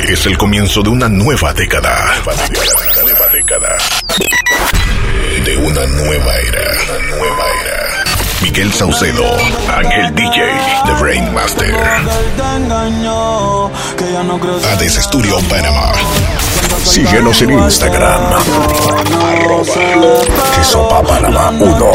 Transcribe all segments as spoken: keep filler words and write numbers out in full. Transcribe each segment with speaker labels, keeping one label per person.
Speaker 1: Es el comienzo de una nueva década. Nueva década, nueva década. De una nueva era. Una nueva era. Miguel Saucedo, Ángel D J, The Brain Master. Hades Studio Panamá. Síguenos en Instagram. Arroba Quesopa Panamá uno.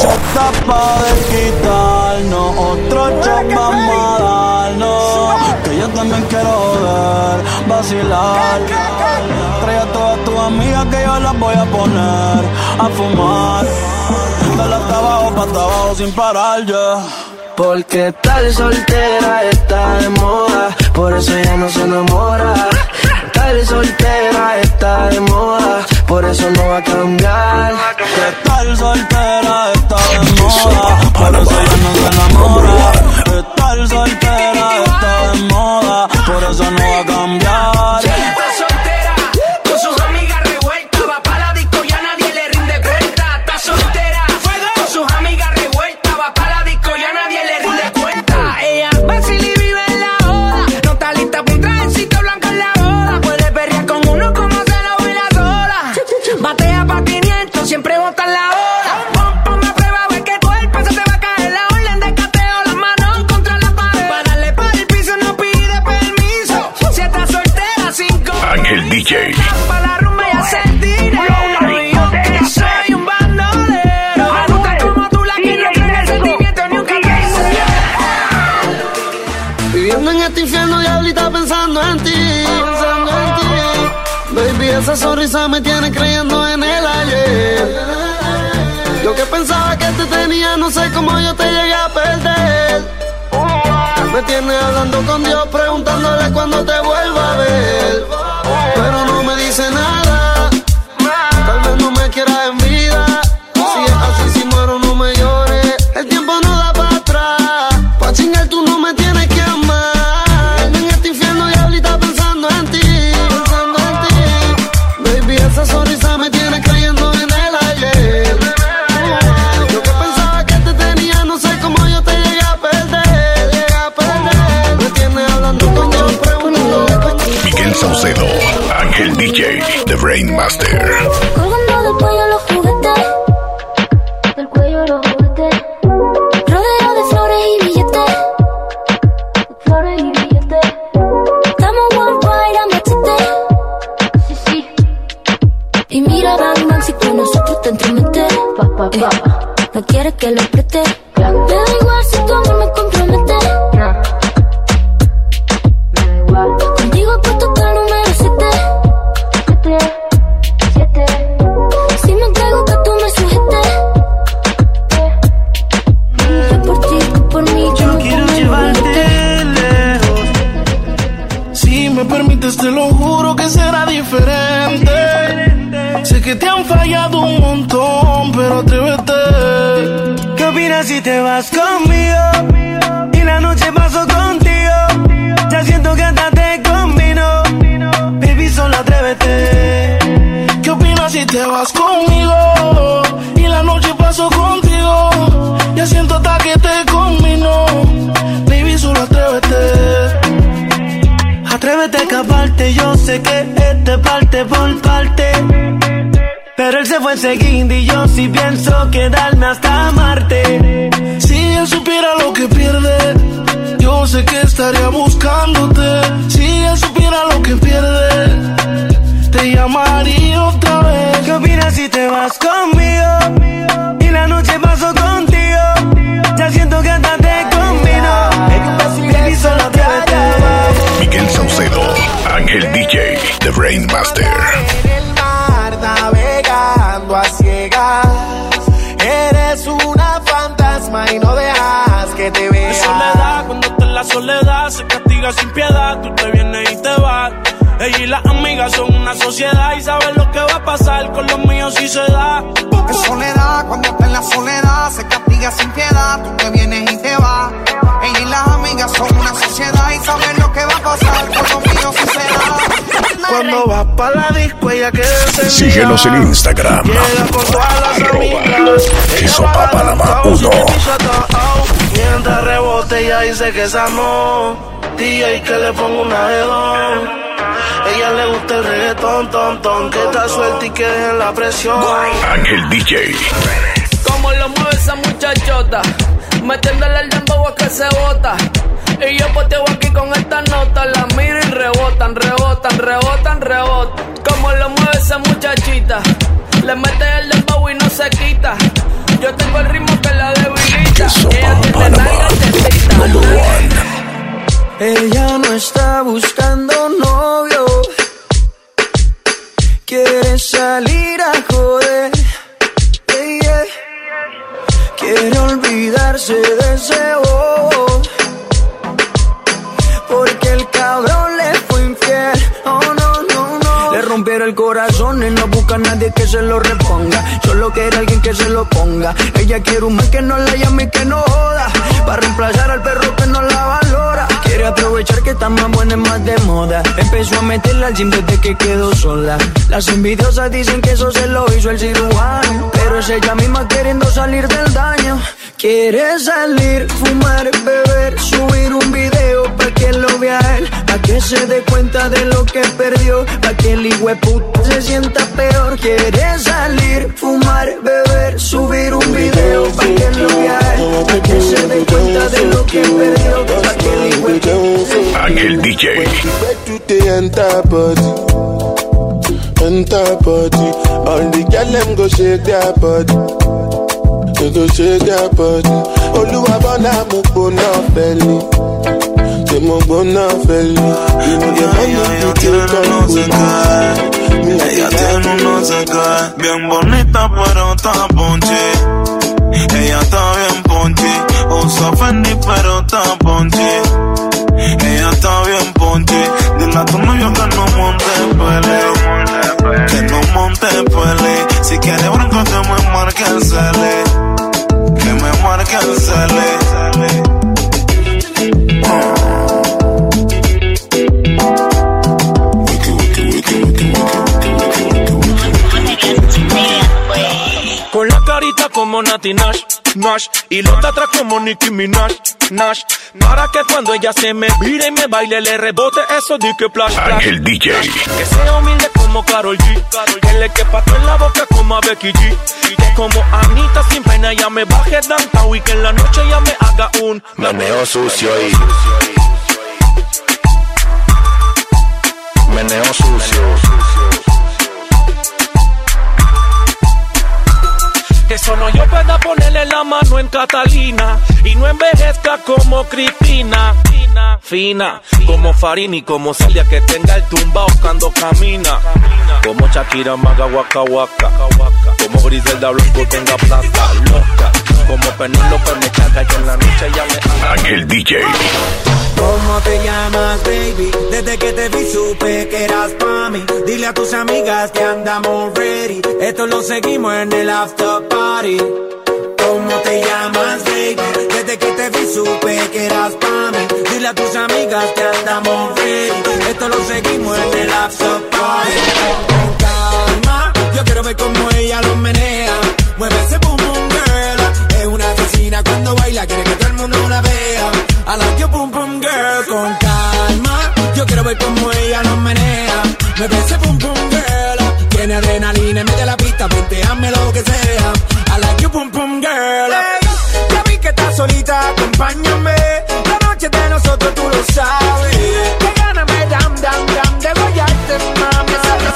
Speaker 2: Que yo también quiero ver, vacilar. Trae a todas tus amigas que yo las voy a poner a fumar. Dale hasta abajo, pa' hasta abajo sin parar ya.
Speaker 3: Porque estar soltera está de moda, por eso ella no se enamora. Estar soltera está de moda, por eso no va a cambiar.
Speaker 2: Que estar soltera está de moda, por eso ella no se enamora. Estar soltera está de moda, por eso no va a cambiar.
Speaker 4: Ella está soltera, con sus amigas revueltas, va pa' la disco y a nadie le rinde cuenta. Está soltera, con sus amigas revueltas, va pa' la disco y a nadie le rinde cuenta. Ella vacila y vive en la oda, no está lista pa' un trajecito blanco en la boda. Puede perrear con uno como se lo baila sola. Batea pa' quinientos, siempre bota en la hora. Ponme a prueba, ve que tu cuerpo se te va a caer. La orden de cateo, las manos contra la pared. Para darle para el piso no pide permiso. Si estás soltera, cinco.
Speaker 1: Ángel D J.
Speaker 4: Pa' la rumba y hacer dinero. Y yo que soy un bandolero. Me gusta como tú, la que no tiene el sentimiento ni un capricho.
Speaker 3: Viviendo en este infierno, diablita, pensando en ti, pensando en ti. Baby, esa sonrisa me tiene creyendo en el ayer. Yo que pensaba que te tenía, no sé cómo yo te llegué a perder. Me tiene hablando con Dios, preguntándole cuándo te vuelva a ver. Pero no me dice nada, tal vez no me quiera en vida. Si es así, si muero no me llores. El tiempo no da para atrás, pa' chingar tú no me tienes que amar. En este infierno diablita pensando en ti, pensando en ti. Baby, esa sonrisa me tiene creyendo en el ayer. Yo que pensaba que te tenía, no sé cómo yo te llegué a perder, llegué a perder. Me tiene hablando con Dios, preguntándole cuándo.
Speaker 1: Miguel Saucedo, Ángel D J, The Brain Master.
Speaker 5: Colgando del cuello los juguetes, del cuello los juguetes, rodeado de flores y billetes, flores y billetes. Estamos worldwide a machete, sí, sí. Y mira, Bang Bang, si con nosotros te entrometes, pa, pa, pa. Eh, no quieres que lo preste, me da igual si tu amor me compromete. Contigo puesto que el número siete, siete, siete. Si me entrego que tú me sujetes, y yo por ti, tú por mí.
Speaker 3: Yo quiero llevarte lejos. Si me permites, te lo juro que será diferente. Sé que te han fallado un montón, pero atrévete. ¿Qué opinas si te vas conmigo? Y la noche paso contigo. Ya siento que hasta te combino. Baby, solo atrévete. ¿Qué opinas si te vas conmigo? Y la noche paso contigo. Ya siento hasta que te combino. Baby, solo atrévete. Atrévete a escaparte. Yo sé que este parte por parte, pero él se fue enseguida y yo sí pienso quedarme hasta Marte. Si él supiera lo que pierde, yo sé que estaría buscándote. Si él supiera lo que pierde, te llamaría otra vez. ¿Qué opinas si te vas conmigo? Y la noche paso contigo. Ya siento que hasta te combino. Baby, solo atrévete.
Speaker 1: Miguel Saucedo, Ángel D J, The Brain Master.
Speaker 6: Navegando a ciegas, eres una fantasma y no dejas que te vea.
Speaker 7: De soledad, cuando está en la soledad, se castiga sin piedad. Tú te vienes y te vas. Ella y las amigas son una sociedad y saben lo que va a pasar con los míos si se da.
Speaker 6: De soledad, cuando está en la soledad, se castiga sin piedad. Tú te vienes y te vas. Ella y las amigas son una sociedad y saben lo que va a pasar con los míos si se da.
Speaker 3: Cuando vas pa' la disco, ella queda encendida.
Speaker 1: Síguenos en Instagram.
Speaker 3: Llega con todas las amigas.
Speaker 1: Quesopa Panamá uno.
Speaker 3: Mientras rebote, ella dice que esa no. D J que le pongo una de dos. Ella reggaetón, ton, ton. Que está suelta y que dejen la presión.
Speaker 1: Ángel D J.
Speaker 4: Como lo mueve esa muchachota, metiéndole el dembow a que se bota. Y yo poteo aquí con esta nota, la miro y rebotan, rebotan, rebotan, rebotan. Como lo mueve esa muchachita, le mete el dembow y no se quita. Yo tengo el ritmo que la debilita. Ella tiene nalga tetita.
Speaker 2: Ella no está buscando novio, quiere salir a joder, yeah, yeah. Quiere olvidarse de ese bobo, porque el cabrón le fue infiel. Oh no, no, no. Le rompieron el corazón y no busca a nadie que se lo reponga. Solo quiere alguien que se lo ponga. Ella quiere un man que no la llame y que no joda, para reemplazar al perro que no la valora. Quiere aprovechar que está más buena y más de moda. Empezó a meterla al gym desde que quedó sola. Las envidiosas dicen que eso se lo hizo el cirujano, pero es ella misma queriendo salir del daño. Quiere salir, fumar, beber, subir un video pa' que lo vea él, pa' que se dé cuenta de lo que perdió, pa' que el hijueputa se sienta peor. Quiere salir, fumar, beber, subir un video pa' que lo vea él, pa' que se dé cuenta de lo que perdió, pa' que el hijueputa.
Speaker 1: Ángel D J.
Speaker 8: Enter body, enter body. All the girl them go shake their body, they go shake their body. Oluwa bona mo gbona belly, they mo gbona belly. You know the money you take on me.
Speaker 9: Ella tiene unos secas, bien bonita pero está ponche. Ella está bien ponche, usa Fendi pero está ponche. Ella está bien ponche, dile a tu novio que no monte pele, que no monte pele. Si quiere bronco que me marque el cele, que me marque el cele.
Speaker 7: Con la carita como Nati Nash, Nash, y los de atrás como Nicki Minaj, Nash. Para que cuando ella se me vire y me baile le rebote eso de que flash, flash.
Speaker 1: Ángel D J.
Speaker 7: Que sea humilde como Karol G, que le quepa todo en la boca como a Becky G, y que como Anita sin pena ya me baje downtown y que en la noche ya me haga un
Speaker 10: meneo sucio y meneo sucio.
Speaker 7: Que solo yo pueda ponerle la mano en Catalina y no envejezca como Cristina. Fina, fina, como Farini, como Celia, que tenga el tumbao cuando camina. Como Shakira, Maga, Waka Waka. Como Griselda Blanco tenga plata loca. Como Penélope me chaca y en la noche ya me...
Speaker 1: Ángel D J.
Speaker 6: ¿Cómo te llamas, baby? Desde que te vi supe que eras pa' mí. Dile a tus amigas que andamos ready. Esto lo seguimos en el after party. ¿Cómo te llamas, baby? Desde que te vi supe que eras pa' mí. Dile a tus amigas que andamos ready. Esto lo seguimos en el after party. Con calma, yo quiero ver cómo ella lo menea. Mueve ese boom boom girl. Es una asesina cuando baila, quiere que todo el mundo la vea. I like your boom boom girl. Con calma, yo quiero ver cómo ella nos menea. Me ve ese boom boom girl. Tiene adrenalina y mete la pista, venteame lo que sea. I like your boom boom girl. Hey, ya vi que estás solita, acompáñame. La noche de nosotros tú lo sabes. Que gana me dam dam dam de gollarte, mami.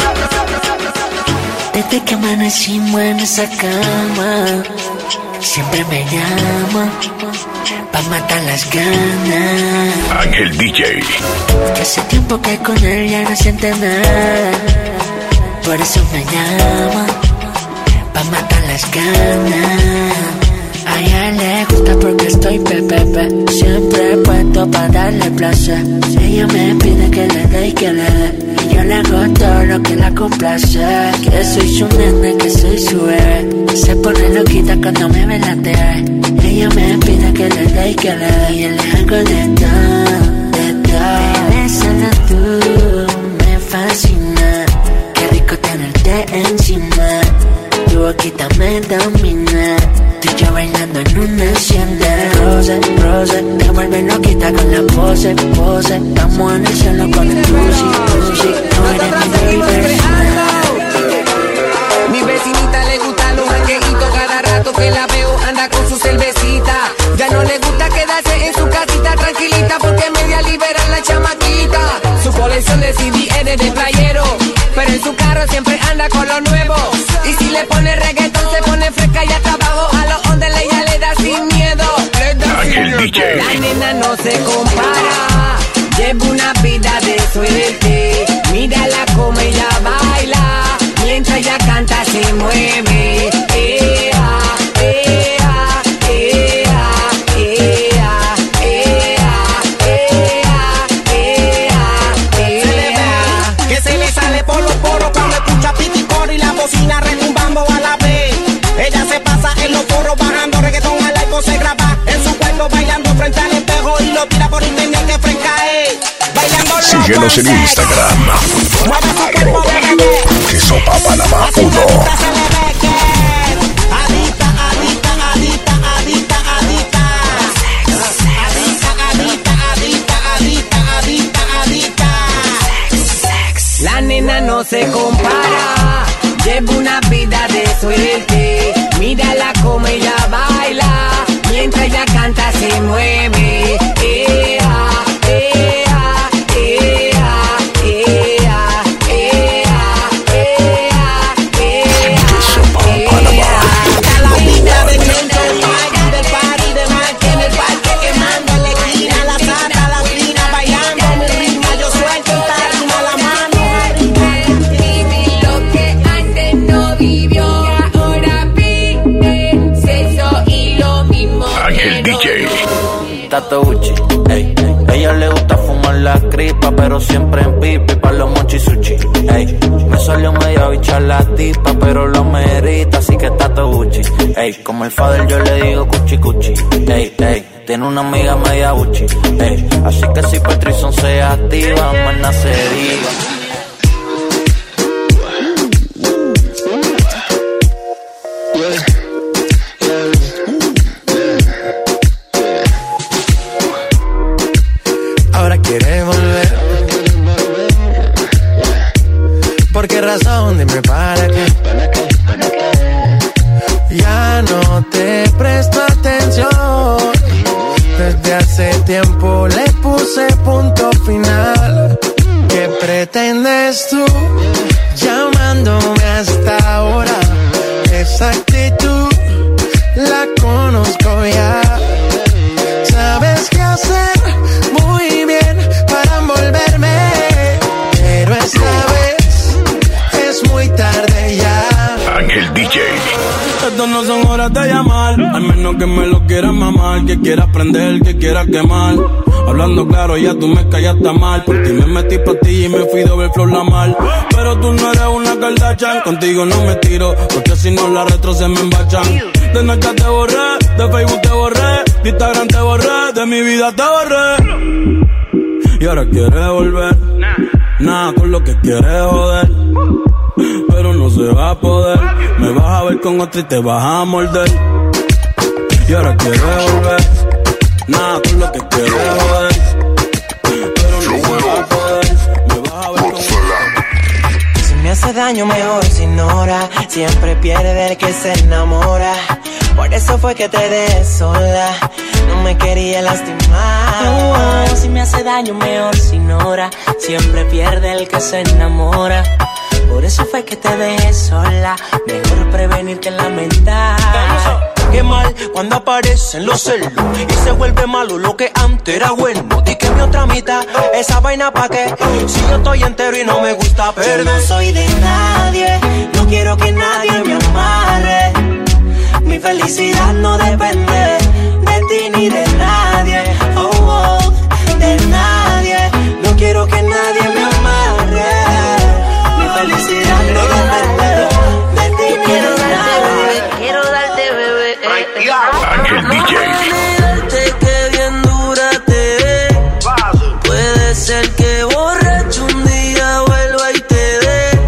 Speaker 11: Desde que amanecimos en esa cama, siempre me llama pa' matar las ganas.
Speaker 1: Ángel D J.
Speaker 11: Que hace tiempo que con él ya no siente nada, por eso me llama pa' matar las ganas. A ella le gusta porque estoy pepepe, siempre puesto pa' darle placer. Ella me pide que le dé y que le dé, y yo le hago todo lo que la complace. Que soy su nene, que soy su bebé. Se pone loquita cuando me ve la T V. Ella me pide que le dé y que le dé, y yo le hago de todo, de todo. Bebé, solo tú me fascina. Qué rico tenerte encima. Tu boquita me domina. Tú y yo bailando en una cien de rose, rose. Te vuelve loquita con la pose, pose. Estamos en el cielo con el pussy, pussy. No eres mi baby.
Speaker 4: viene de playero, pero en su carro siempre anda con lo nuevo. Y si le pone reggaetón se pone fresca y hasta abajo a los ondes ella le da sin miedo. Le da sin miedo. La nena no se compara, lleva una vida de suerte. Mírala como ella baila, mientras ella canta se mueve. Ea, ea, ea, ea, ea, ea, ea.
Speaker 12: Que se le sale por los poros cuando escucha piticor y la bocina retumbando a la vez. Ella se pasa en los foros bajando reggaetón al iPhone, se graba en su cuerpo bailando frente al espejo y lo tira por internet que fresca es. Bailando
Speaker 1: síguenos en Instagram.
Speaker 12: Mueve su cuerpo, bebé.
Speaker 1: Que sopa Panamá uno.
Speaker 12: Adicta, adicta, adicta, adicta, adicta. Adicta, adicta, adicta, adicta, adicta, adicta.
Speaker 4: La nena no se compara, lleva una vida de suerte. Mírala como ella baila, mientras ella canta se mueve. Ea, ea, ea, ea, ea, ea, ea.
Speaker 12: Hasta la vida de gente del party, del party de Mike en el parque quemando en la esquina, la santa, la fina, bailando mi ritmo, yo suelto el tarima la mano.
Speaker 4: Viví lo que antes no vivió, ahora pide sexo y lo mismo.
Speaker 1: Ángel D J.
Speaker 13: Tato Uchi, ey, ella le gusta fumar la cripa, pero siempre en pipi pa' los mochi sushi, ey. Me salió media bicha la tipa, pero lo merita, así que Tato Uchi, ey. Como el father yo le digo cuchi cuchi, ey, ey. Tiene una amiga media uchi, ey. Así que si Patrison se activa, más nacería.
Speaker 3: Ahora quiere volver. ¿Por qué razón? Dime para qué. Ya no te presto atención. Desde hace tiempo le puse punto final. ¿Qué pretendes tú llamándome hasta ahora? Esa actitud la conozco ya. Sabes qué hacer muy bien para envolverme, pero esta vez es muy tarde ya.
Speaker 1: Ángel D J.
Speaker 2: Estas no son horas de llamar, al menos que me lo quieras mamar, que quieras prender, que quieras quemar. Hablando claro, ya tú me callaste mal. Por ti me metí pastilla y me fui doble flor la mal. Pero tú no eres una Kardashian, contigo no me tiro, porque si no la retro se me embachan. De Snapchat te borré, de Facebook te borré, de Instagram te borré, de mi vida te borré. Y ahora quieres volver, nada con lo que quieres joder. Pero no se va a poder, me vas a ver con otra y te vas a morder. Y ahora quieres volver, nada con lo que quieres joder. Pero no se va a poder, me vas a ver con otra.
Speaker 14: Si me hace daño mejor se ignora, siempre pierde el que se enamora. Por eso fue que te dejé sola, no me quería lastimar.
Speaker 11: Oh, oh, si me hace daño mejor se ignora, siempre pierde el que se enamora. Por eso fue que te dejé sola, mejor prevenir que lamentar.
Speaker 14: Qué mal cuando aparecen los celos y se vuelve malo lo que antes era bueno. Di que mi otra mitad, esa vaina pa' qué, si yo estoy entero y no me gusta perder.
Speaker 11: Yo no soy de nadie, no quiero que nadie me amarre. Mi felicidad no depende de ti ni de nadie. Oh, oh, de nadie, no quiero que nadie me amarre. Mi felicidad no depende de ti ni de nadie.
Speaker 4: Quiero darte, bebé.
Speaker 1: Ángel D J.
Speaker 14: Que bien dura te ve. Puede ser que borracho un día vuelva y te dé.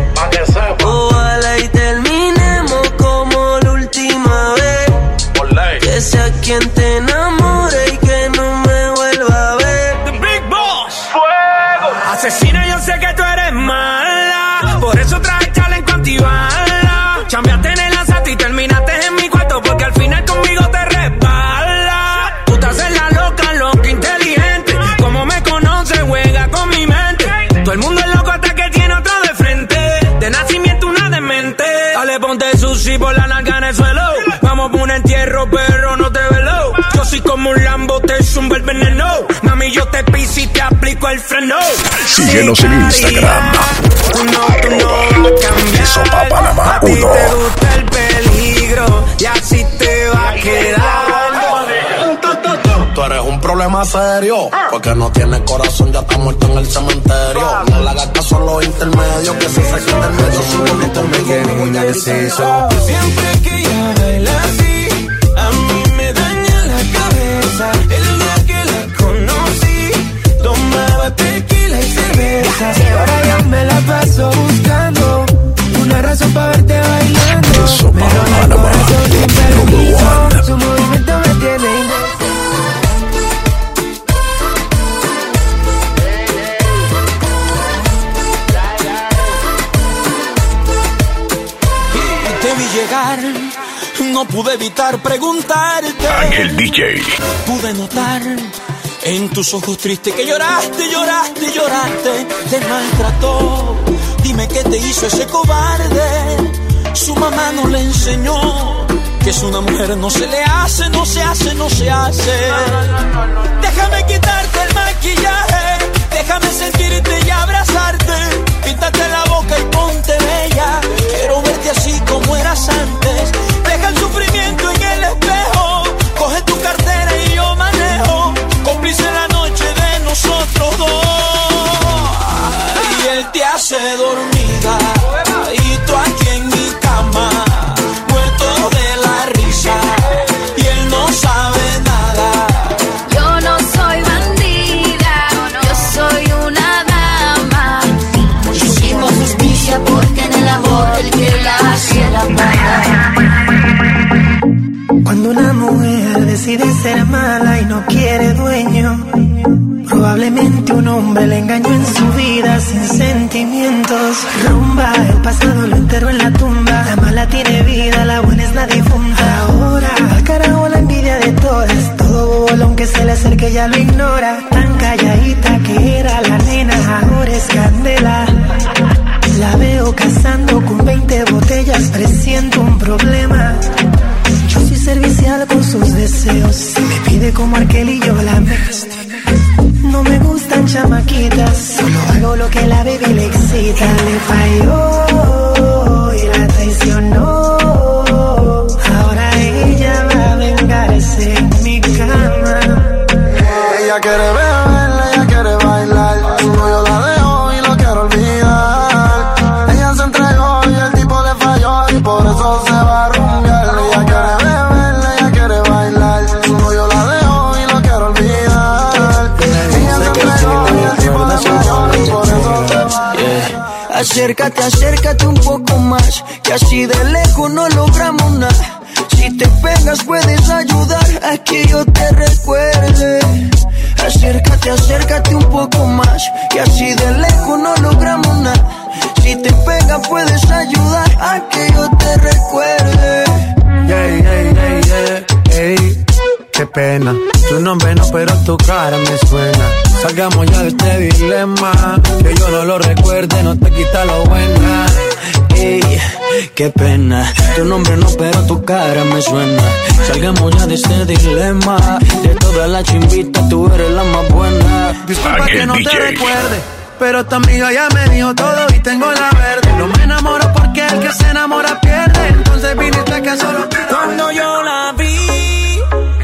Speaker 14: Ojalá y terminemos como la última vez. Que sea quien te enamore y que no me vuelva a ver. The Big Boss. Fuego.
Speaker 4: Asesina, yo sé que tú eres mala, por eso traje chaleco antibala. Chambeaste en el asalto y terminaste en mi cuarto, porque al final conmigo te resbala. Tú te haces la loca, loca, inteligente. Como me conoces, juega con mi mente. Todo el mundo es loco hasta que por la nalga en el suelo. Vamos por un entierro, pero no te velo. Yo soy como un Lambo, te zumba el veneno. Mami, yo te piso y te aplico el freno.
Speaker 1: Síguenos en Instagram.
Speaker 4: Tú no, tú no vas a cambiar.
Speaker 1: Eso pa' Panamá
Speaker 4: A ti
Speaker 1: uno.
Speaker 4: te gusta el peligro y así te va a quedar.
Speaker 3: Tú eres un problema serio, porque no tienes corazón, ya está muerto en el cementerio. No le hagas caso a los intermedios, que si se quita el medio, sube el intermedio.
Speaker 4: Niña deciso. Siempre que ella baila así, a mí me daña la cabeza. El día que la conocí, tomaba tequila y cerveza. Ahora ya me la paso buscando una razón para verte bailando. Pero no el corazón sin permiso, su movimiento me tiene indeciso. Llegar, no pude evitar preguntarte.
Speaker 1: Ángel D J.
Speaker 4: Pude notar en tus ojos tristes que lloraste, lloraste, lloraste. Te maltrató. Dime qué te hizo ese cobarde. Su mamá no le enseñó que es una mujer no se le hace, no se hace, no se hace. Déjame quitarte el maquillaje, déjame sentirte y abrazarte. Píntate la boca y ponte bella. Quiero verte así como eras antes. Deja el sufrimiento en el espejo. Coge tu cartera y yo manejo. Cómplice la noche de nosotros dos. Y él te hace dormida. Y tú aquí en mi cama, muerto de la risa. Y él no sabe nada.
Speaker 5: Yo no soy bandida, yo soy una dama. Hicimos justicia porque en el amor el que la hace la paga.
Speaker 15: Cuando una mujer decide ser mala y no quiere dueño, probablemente un hombre le engañó en su vida sin sentimientos. Rumba, el pasado lo enterró en la tumba. La mala tiene vida, la buena es la difunta. Ahora, al carajo la envidia de todas. Todo bolón que se le acerque ya lo ignora. Tan calladita que era la nena, ahora es candela. La veo cazando con veinte botellas, presiento un problema. Yo soy servicial con sus deseos. Me pide como Arkel y yo la mezclo. No me gustan chamaquitas, solo hago lo que la baby le excita. Le falló y la traicionó. Ahora ella va a vengarse en mi cama.
Speaker 3: Ella quiere beber, ella quiere bailar. Su novio la dejó y lo quiero olvidar. Ella se entregó y el tipo le falló y por eso se va a rumbear. Ella quiere beber, ella quiere bailar. Su novio la dejó y lo quiero olvidar. Ella se entregó y el tipo le falló y por eso se va a rumbear.
Speaker 14: Acércate, acércate un poco más, que así de lejos no logramos nada. Si te pegas puedes ayudar a que yo te recuerde. Acércate, acércate un poco más, que así de lejos no logramos nada. Si te pegas puedes ayudar a que yo te recuerde.
Speaker 6: Yeah, yeah, yeah, yeah, ey, qué pena. Tu nombre no, pero tu cara me suena. Salgamos ya de este dilema. Que yo no lo recuerde, no te quita lo buena.
Speaker 14: Ey, qué pena. Tu nombre no, pero tu cara me suena. Salgamos ya de este dilema. De todas las chimbitas, tú eres la más buena.
Speaker 6: Disculpa que no te recuerde, pero tu amiga ya me dijo todo y tengo la verde. No me enamoro porque el que se enamora pierde. Entonces viniste que solo te...
Speaker 4: Cuando yo la vi,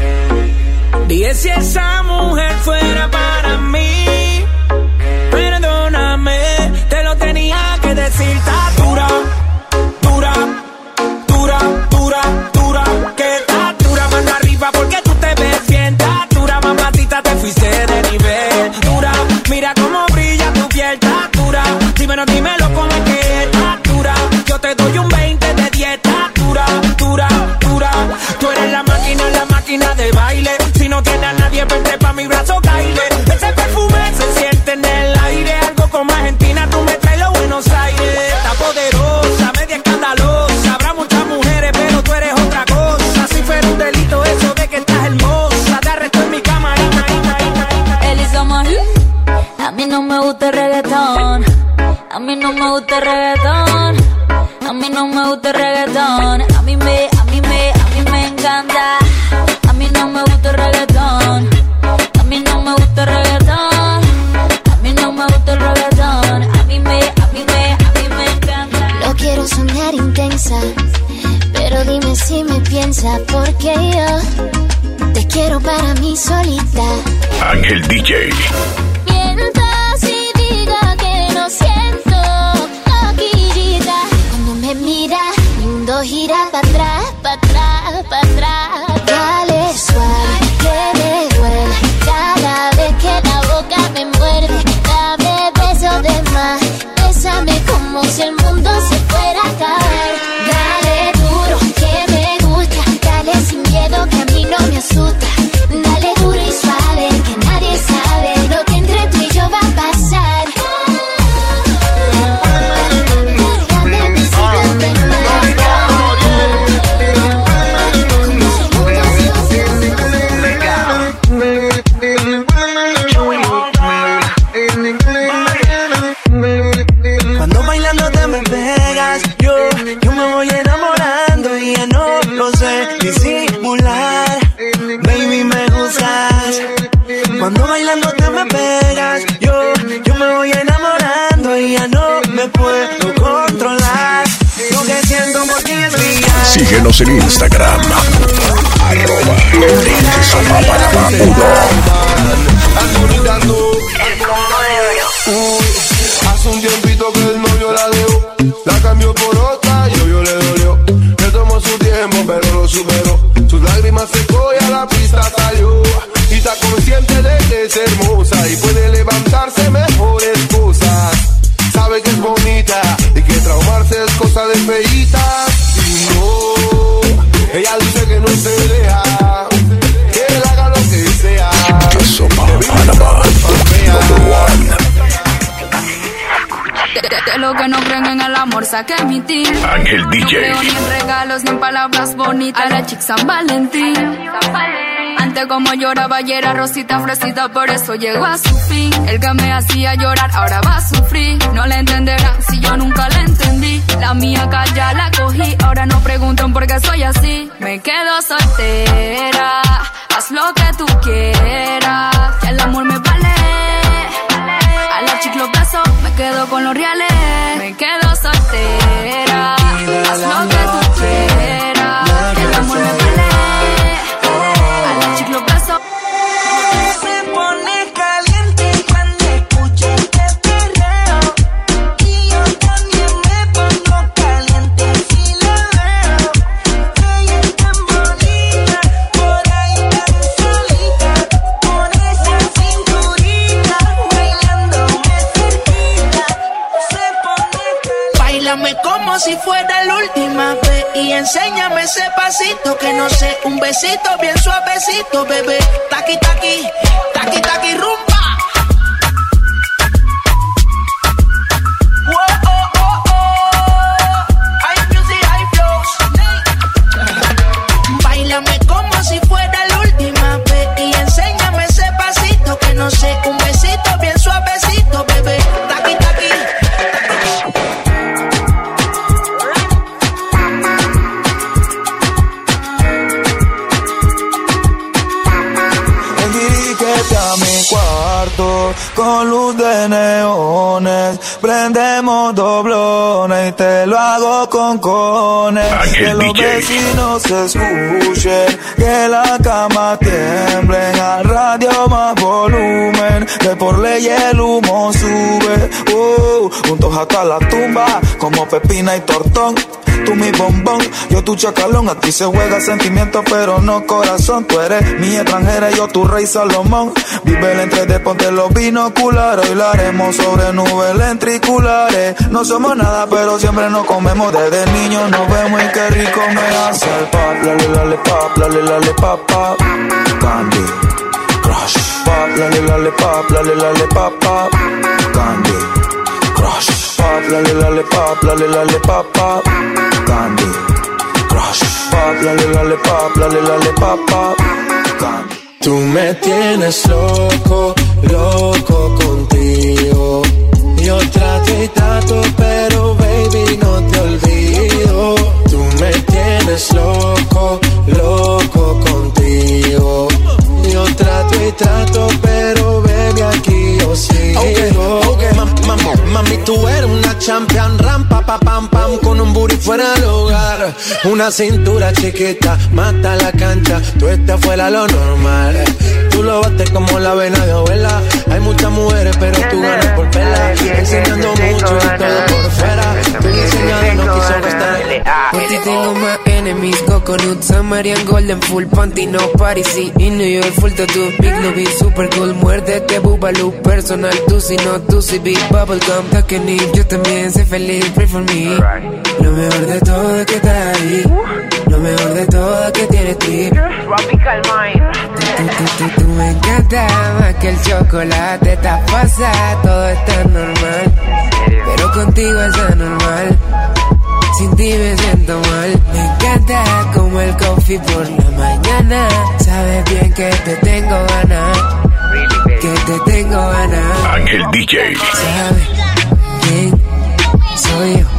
Speaker 4: dije si esa mujer fuera para mí. Perdóname, te lo tenía que decir. Está dura, dura, dura, dura, dura. Que está dura, mano arriba porque tú te ves bien. Está dura, mamacita, te fuiste de nivel. Dura, mira cómo brilla tu piel. Está dura, dímelo, dímelo cómo es que está dura. Yo te doy un veinte de dieta. Dura, dura, dura. Tú eres la máquina, la máquina de baile. Si no tienes a nadie, vente pa' mi brazo, caile. Ese perfume se siente en el aire. Algo como Argentina, tú me traes los Buenos Aires. Está poderosa, media escandalosa. Habrá muchas mujeres, pero tú eres otra cosa. Si fuera un delito eso de que estás hermosa, te arresto en mi cama.
Speaker 5: Él hizo amor. A mí no me gusta el reggaetón. A mí no me gusta el reggaetón. A mí no me gusta el reggaetón. A mí me, a mí me, a mí me encanta. A mí no me gusta el reggaetón. A mí no me gusta el reggaetón. A mí no me gusta el reggaetón. A mí me, a mí me, a mí me encanta.
Speaker 16: No quiero sonar intensa, pero dime si me piensas, porque yo te quiero para mí solita.
Speaker 1: Ángel D J.
Speaker 16: Mientras y diga que no siento loquillita. Cuando me mira, mi mundo gira para atrás, para atrás, para atrás. Dale suave, que me duele cada vez que la boca me muerde. Dame besos de más, bésame como si el mundo se fuera a caer. Dale duro, que me gusta. Dale sin miedo, que a mí no me asusta. Dale duro y suave, que nadie sabe lo que entre tú y yo va a pasar. Dame besitos de
Speaker 17: más. Cuando bailando te me pegas, yo, yo me voy enamorando y ya no lo sé disimular. Baby, me gustas. Cuando bailando te me pegas, yo, yo me voy enamorando y ya no me puedo controlar. Lo que siento por ti es real.
Speaker 1: Síguenos en Instagram. Arroba el D J Sopa uno.
Speaker 8: Hace un tiempito que el novio la dejó, la cambió por otra y yo le dolió. Le tomó su tiempo pero lo superó. Sus lágrimas secó y a la pista salió. Y está consciente de que es hermosa y puede levantarse mejores cosas. Sabe que es bonita y que traumarse es cosa de feitas. Y no, ella dice que no se deja, que él haga lo que sea.
Speaker 1: Sopa Panamá, number one.
Speaker 5: De, de, de lo que no creen en el amor, saqué mi team.
Speaker 1: Ángel D J.
Speaker 5: No creo ni en regalos ni en palabras bonitas. A la chick San Valentín. Antes como lloraba y era rosita fresita, por eso llegó a su fin. El que me hacía llorar ahora va a sufrir. No le entenderán si yo nunca la entendí. La mía acá ya la cogí, ahora no preguntan por qué soy así. Me quedo soltera, haz lo que tú quieras, que el amor me vale. A la chick los besos, me quedo con los reales. Me quedo soltera, haz lo que tú quieras, que el amor me vale. A la chick los besos.
Speaker 14: Se pone caliente cuando escucha este perreo. Y yo también me pongo caliente si la veo. Ella es tan bonita, por ahí tan solita, con esa cinturita, bailándome cerquita. Se pone caliente.
Speaker 3: Báilame como si fuera la última vez y enséñame ese pasito que no sé, un besito bien suavecito, bebé. Taqui, taqui, taqui, taqui, rumba. Whoa, oh, oh, oh. High music, high flows. Báilame como si fuera la última vez y enséñame ese pasito que no sé, un besito bien suavecito, bebé. Taqui, taqui.
Speaker 2: A mi cuarto con luz de neones, prendemos doblones y te lo hago con cones. Que los vecinos se escuchen, que la cama tiemblen, al radio más volumen, que por ley el humo sube. Uh, juntos hasta la tumba, como Pepina y Tortón. Tú mi bombón, yo tu chacalón. Aquí se juega sentimiento pero no corazón. Tú eres mi extranjera y yo tu rey Salomón. Vive el entre de ponte los binoculares. Hoy la haremos sobre nubes lentriculares. No somos nada pero siempre nos comemos. Desde niños nos vemos y qué rico me hace el pop. Lale lale pop, lale lale pop pop. Candy Crush. Pop, lale lale pop, lale lale pop pop. Candy Crush. Pop, lale lale pop, lale lale pop pop. Candy Crush. Pop, lale lale pop, lale lale pop pop. Candy.
Speaker 17: Tú me tienes loco, loco contigo. Yo trato y trato, pero baby no te olvido.
Speaker 18: Tú eres una champion, rampa, pa, pam, pam, con un booty fuera del hogar. Una cintura chiquita, mata la cancha, tú estás fuera lo normal. Tú lo bates como la vena de abuela. Hay muchas mujeres, pero tú ganas por pela. Enseñando mucho y todo por fuera. Tu diseñador no quiso gastar.
Speaker 19: Por ti tengo más enemies, coconut, Samarian, golden, full panty, no party, sí. In New York, full tattoo, big lobby, super cool. Muérdete, bubaloo, personal, tú si no, tú si big bubblegum, taquení. Yo también sé feliz, pray for me. Lo mejor de todo es que estás ahí. Lo mejor de todo es que tienes tip.
Speaker 20: Tropical Mind.
Speaker 19: Tú, tú, tú, tú me encanta más que el chocolate. Estás pasada, todo está normal. Pero contigo es anormal. Sin ti me siento mal. Me encanta como el coffee por la mañana. Sabes bien que te tengo ganas. Que te tengo ganas.
Speaker 1: Ángel D J.
Speaker 19: ¿Sabes quién soy yo?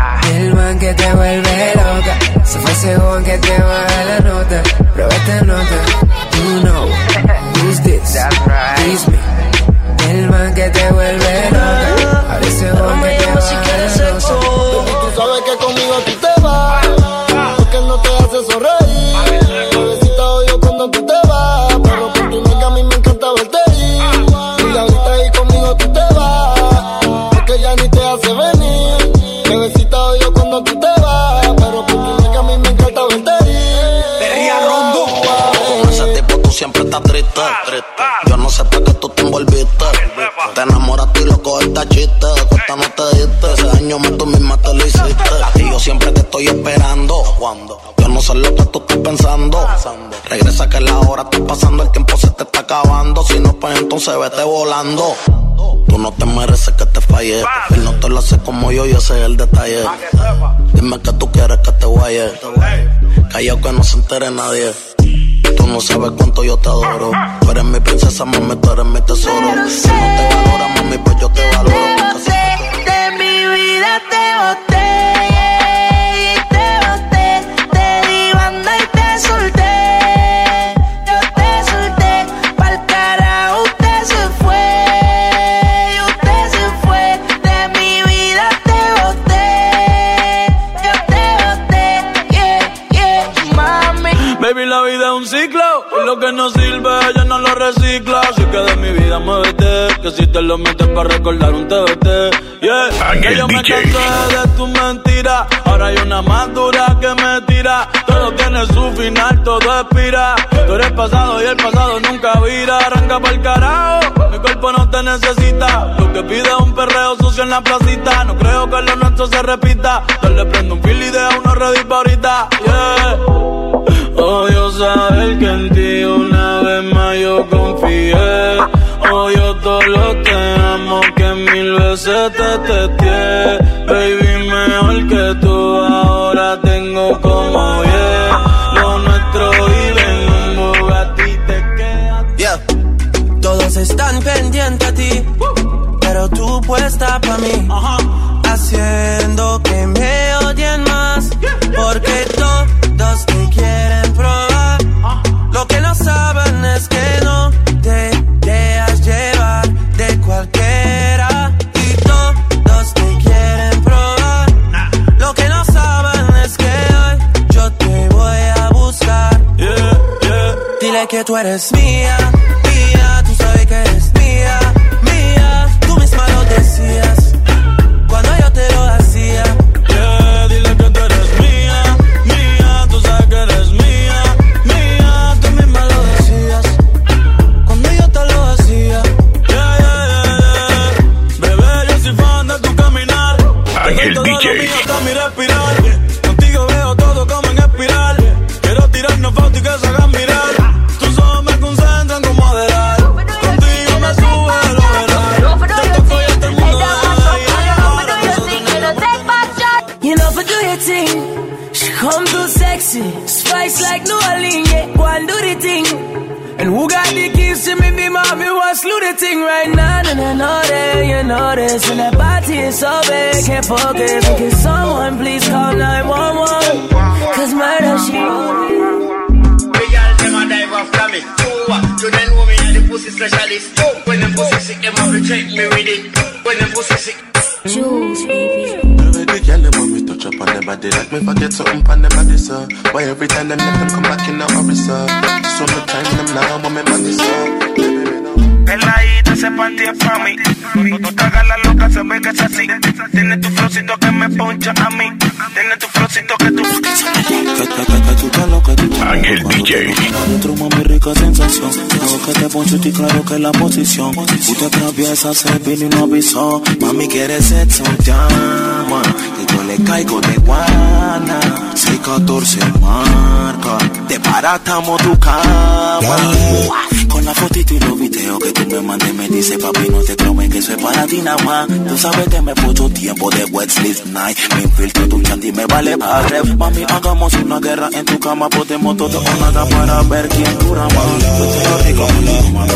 Speaker 19: El man que te vuelve loca. Se fue ese joven que te baja la nota. Prueba esta nota. You know who's this? This me. El man que te vuelve loca. A ese joven que te baja la nota.
Speaker 21: Tú sabes que conmigo tú te vas, porque no te hace sonreír. Bebecita odio cuando tú te vas, pero por ti que a mí me encanta verte ir. Y ahorita ahí conmigo tú te vas, porque ya ni te hace venir. Bebecita odio cuando tú te vas, pero por ti que a mí me encanta verte ir.
Speaker 22: Perría Rondo. Con ese tipo tú siempre estás triste, triste. Yo no sé para qué tú te envolviste. Te enamoraste y loco esta chiste. Cuesta no te diste, ese año más tú misma te lo hiciste. A ti yo siempre te estoy esperando. Yo no sé lo que tú estás pensando. Regresa que la hora está pasando, el tiempo se te está acabando. Si no, pues entonces vete volando. Tú no te mereces que te falle. Él no te lo hace como yo y ese es el detalle. Dime que tú quieres que te guaye. Callao que no se entere nadie. Tú no sabes cuánto yo te adoro. Tú eres mi princesa, mami, tú eres mi tesoro. Si no te valora, mami, pues yo te valoro.
Speaker 20: De mi vida te boté, y te boté, te di banda y te solté. Yo te solté, pa'l carajo usted se fue, y usted se fue. De mi vida te boté, yo te boté, yeah, yeah, mami.
Speaker 2: Baby, la vida es un ciclo, y lo que no sirve ya no lo recicla. Así que de mi vida muévete, que si te lo metes para recordar un T B T. Yeah, que yo me cansé de tu mentira. Ahora hay una más dura que me tira. Todo tiene su final, todo expira. Tú eres pasado y el pasado nunca vira. Arranca pa'l carajo, mi cuerpo no te necesita. Lo que pide es un perreo sucio en la placita. No creo que lo nuestro se repita. Dale prendo un fil y deja uno ready pa' ahorita. Yeah. Odio saber que en ti una vez más yo confié. Odio todo lo que amo, que mil veces te testé. Baby, mejor que tú ahora tengo como yeah. Lo nuestro vive en un Bugatti, te queda.
Speaker 23: Yeah. Todos están pendientes a ti, pero tú puesta pa' mí, uh-huh. Haciendo que me odien más, yeah. Porque todos te quieren probar, uh-huh. Lo que no saben es que no te dejas llevar de cualquiera. Y todos te quieren probar, nah. Lo que no saben es que hoy yo te voy a buscar, yeah, yeah. Dile que tú eres mía, mía, tú sabes que eres mía, mía. Tú misma lo decías cuando yo te lo hacía.
Speaker 2: Yeah, dile que tú eres mía, mía, tú sabes que eres mía, mía. Tú misma lo decías cuando yo te lo hacía. Yeah, yeah, yeah, yeah. Bebé, yo soy fan de tu caminar.
Speaker 1: Ángel D J.
Speaker 2: Mi respirar. Contigo veo todo como en espiral. Quiero tirarnos fotos y que se hagan mirar. Tus ojos me concentran como moderar. Contigo me sube el overall. Te toco y hasta el mundo de
Speaker 20: You know for do your thing. She come too sexy, spice like New Orleans. Yeah, go and do the thing. And who got the keys to me, be mommy, want slew the thing right now. And I know that you know this. And that body is so big, can't focus. And can someone please call nine one one? Cause murder she
Speaker 24: Big girl, them a dive after me. You then know me and the pussy specialist. When them pussy sick, them have to check me with it. When them pussy sick,
Speaker 5: Jules, baby.
Speaker 8: Already girl, they want me touch up on their body like me forget something on their body, sir. Why every time them let them come back in a hurry, sir? So much time them now want me money, sir.
Speaker 3: Peladita, ese panty es pa' mí. No te hagas la loca, se ve que es así. Tiene tu flowcito que me poncha a mí. Tiene tu flowcito que tú...
Speaker 1: Ángel D J.
Speaker 7: Adentro, mami, rica sensación. Claro que te poncho y claro que la posición. Usted atraviesa, se vino y no avisó. Mami, quiere sexo, llama. Que yo le caigo de guana. seis catorce marca. Te paratamos tu cama. Con la fotito y los videos que tú me mandes, me dice papi, no te creo que eso es para ti nada más. Tú sabes que me puso tiempo de wet sleep night. Me infiltro tu chanti, me vale barre. Mami, hagamos una guerra en tu cama. Podemos todo o nada para ver quién dura más. Yo te lo digo, mami,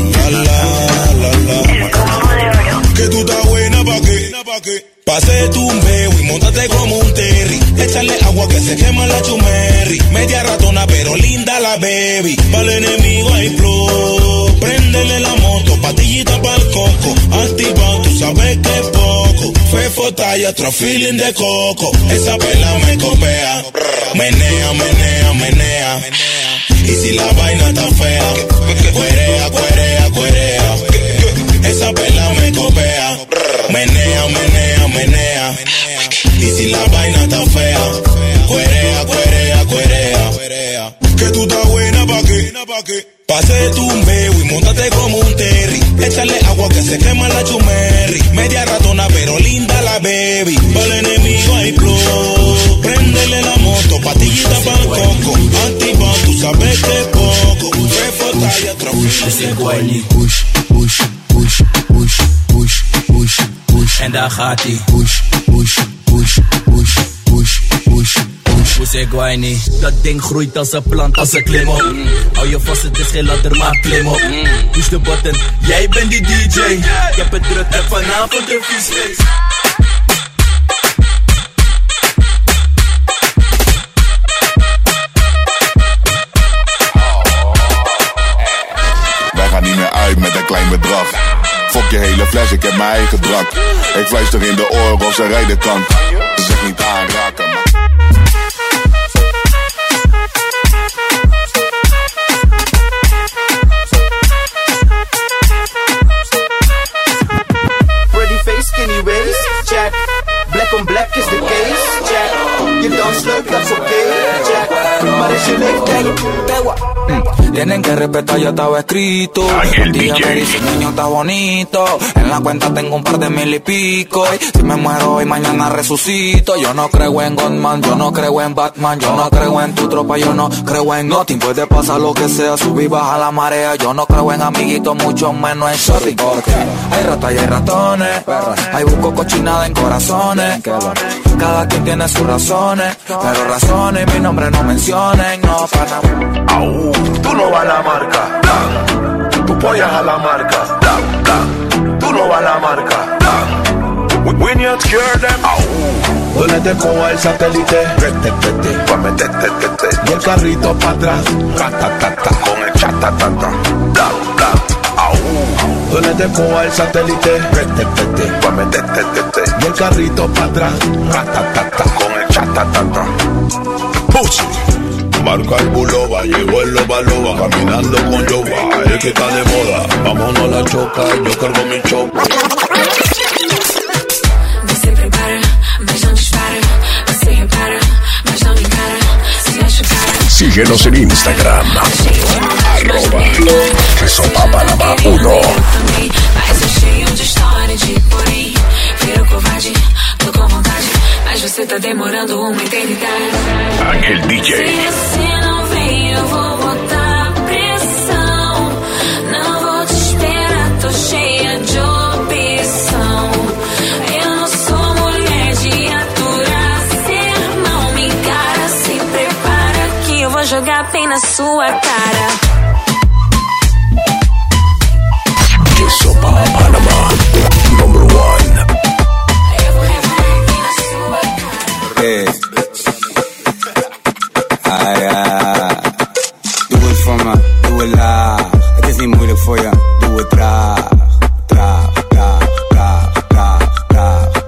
Speaker 9: que tú estás buena pa' qué, pase tu un beo y montate como un terry. Échale agua que se quema la chumerri. Media ratona pero linda la baby. Para el enemigo hay flow. Préndele la moto, patillita pa'l coco. Activado, tú sabes que es poco. Fefo talla, otro feeling de coco. Esa pela me copea. Menea, menea, menea. Y si la vaina está fea, cuerea, cuerea, cuerea. Esa pela me copea. Menea, menea, menea. Y si la vaina está fea, cuerea, cuerea, cuerea. Que tú estás buena pa' qué, pase tu un beo y montate como un terry. Échale agua que se quema la chumerri. Media ratona pero linda la baby. Para el enemigo hay flow. Préndele la moto, patillita pa'l coco. Activa, tú sabes que es poco. Refo talla, trofeo.
Speaker 7: Ese guayni push, push, push, push, push, push, push. En daar gaat ie. Push, push, push, push, push, push. Pussy guayni, dat ding groeit als een plant, als een klim op. Mm. Hou je vast, het is geen ladder, maar klim op. Mm. Push de button, jij bent die D J. Ik heb het druk en vanavond een vies feest.
Speaker 1: Wij gaan niet meer uit met een klein bedrag. Fok je hele fles, ik heb mijn eigen drank. Ik fluister in de oren of ze rijden kan. Zeg niet aanraken, maar...
Speaker 10: Skinny waist, check. Black on black is the case, check. Je dans leuk, dat is oké, check. Maar is je leeftijd,
Speaker 7: tienen que respetar, ya estaba escrito.
Speaker 1: Ángel
Speaker 7: D J. Ese niño está bonito. En la cuenta tengo un par de mil y pico. Y si me muero hoy, mañana resucito. Yo no creo en Godman, yo no creo en Batman. Yo no creo en tu tropa, yo no creo en nothing. Puede pasar lo que sea, subir, baja la marea. Yo no creo en amiguitos, mucho menos en shorty. Porque hay ratas y hay ratones. Hay busco cochinada en corazones. Cada quien tiene sus razones. Pero razones, mi nombre no mencionen. No, para
Speaker 12: Au, tú no vas a la marca, dan. Tú pollas a la marca, dan, dan. Tú no vas a la marca, dan. We need to cure them. Au.
Speaker 25: Donde te coja el satélite, vete, vete,
Speaker 12: pa' meterte, tete.
Speaker 25: Y el carrito pa' atrás, ratatata.
Speaker 12: Con el chatatata, dan, dan. Au.
Speaker 25: Donde te coja el satélite, vete, vete,
Speaker 12: pa' meterte, tete.
Speaker 25: Y el carrito pa' atrás, ratatata.
Speaker 12: Con el chatatata. Pussy. Marca el buloba, llegó el loba loba, caminando con Yoba, el que está de moda, vámonos la choca, yo cargo mi choca.
Speaker 11: Você prepara, mas não dispara, você repara, mas não me encara, se acha cara.
Speaker 1: Síguenos en Instagram, arroba Quesopapalaba uno.
Speaker 11: Mas eu cheio de história de porém, virou covarde, tô com vontade, mas você tá demorando uma eternidade.
Speaker 1: Ángel D J.
Speaker 11: Se você não vem, eu vou botar pressão. Não vou te esperar, tô cheia de opção. Eu não sou mulher de aturar, cê não me encara. Se prepara que eu vou jogar bem na sua cara.
Speaker 1: Quesopapalaba, number one.
Speaker 26: Hey. Ay, ay. Doe het voor me, doe het laag. Het is niet moeilijk voor je, doe het traag. Traag, traag, traag, traag, traag.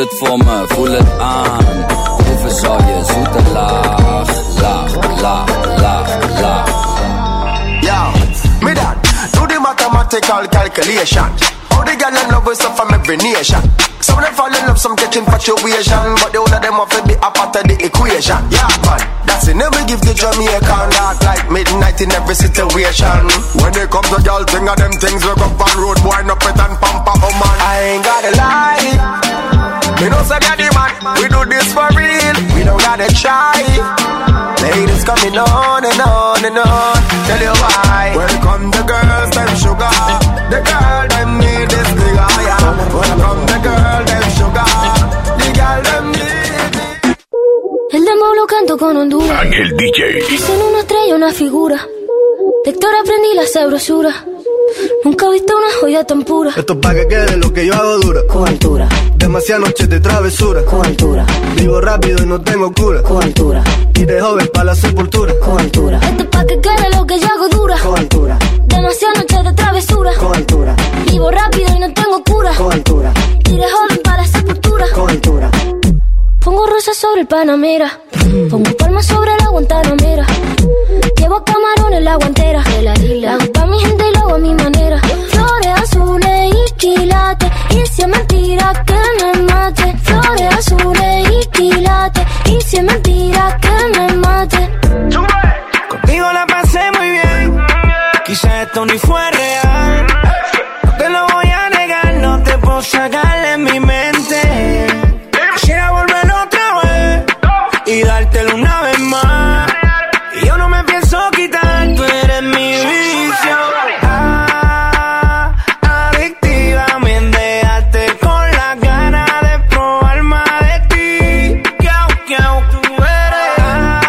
Speaker 26: het voor me, voel het aan. Hoeveel zou je zoete laag, laag, laag, laag, laag.
Speaker 10: Yeah, me dad, do the mathematical calculation. All the girl in love with stuff from every nation. Some them fall in love, some catch infatuation, but the older them have to be a part of the equation. Yeah, man, that's it. Never give the Jamaican dark like midnight in every situation. When they come to girl, thing of them things we go on road, boy, no pet and pamper, oh man. I ain't gotta lie, me no say me a the man. We do this for real, we don't gotta try. Ladies coming on and on and on. Tell you why. Welcome the girls, them sugar. The girl, them need this big higher. Welcome the girl, them sugar. The girl, them need it.
Speaker 5: El demo lo canto con Honduras.
Speaker 1: Ángel D J.
Speaker 5: Dicen una estrella, una figura. De Héctor aprendí la sabrosura. Nunca he visto una joya tan pura.
Speaker 4: Esto es pa' que quede lo que yo hago dura.
Speaker 5: Con altura.
Speaker 4: Demasiadas noches de travesura.
Speaker 5: Con altura.
Speaker 4: Vivo rápido y no tengo cura.
Speaker 5: Con altura.
Speaker 4: Y de joven pa' la sepultura.
Speaker 5: Con altura. Esto es pa' que quede lo que yo hago dura.
Speaker 4: Con altura.
Speaker 5: Demasiadas noches de travesura.
Speaker 4: Con altura.
Speaker 5: Vivo rápido y no tengo cura.
Speaker 4: Con altura.
Speaker 5: Y de joven pa' la sepultura.
Speaker 4: Con altura.
Speaker 5: Pongo rosas sobre el Panamera. Pongo palmas sobre la Guantanamera. Llevo camarones en la guantera. La hago pa' mi gente y lo hago a mi manera. Flores azules y quilates. Y si es mentira que me mate. Flores azules y quilates. Y si es mentira que me mate.
Speaker 17: Contigo la pasé muy bien. Quizá esto ni fue real. No te lo voy a negar. No te puedo sacar de mi mente. Quisiera volver otra vez y dártelo una vez más. Y yo no me pienso quitar, tú eres mi vicio. Ah, adictiva, me dejaste con las ganas de probar más de ti. Kiau, kiau, tú eres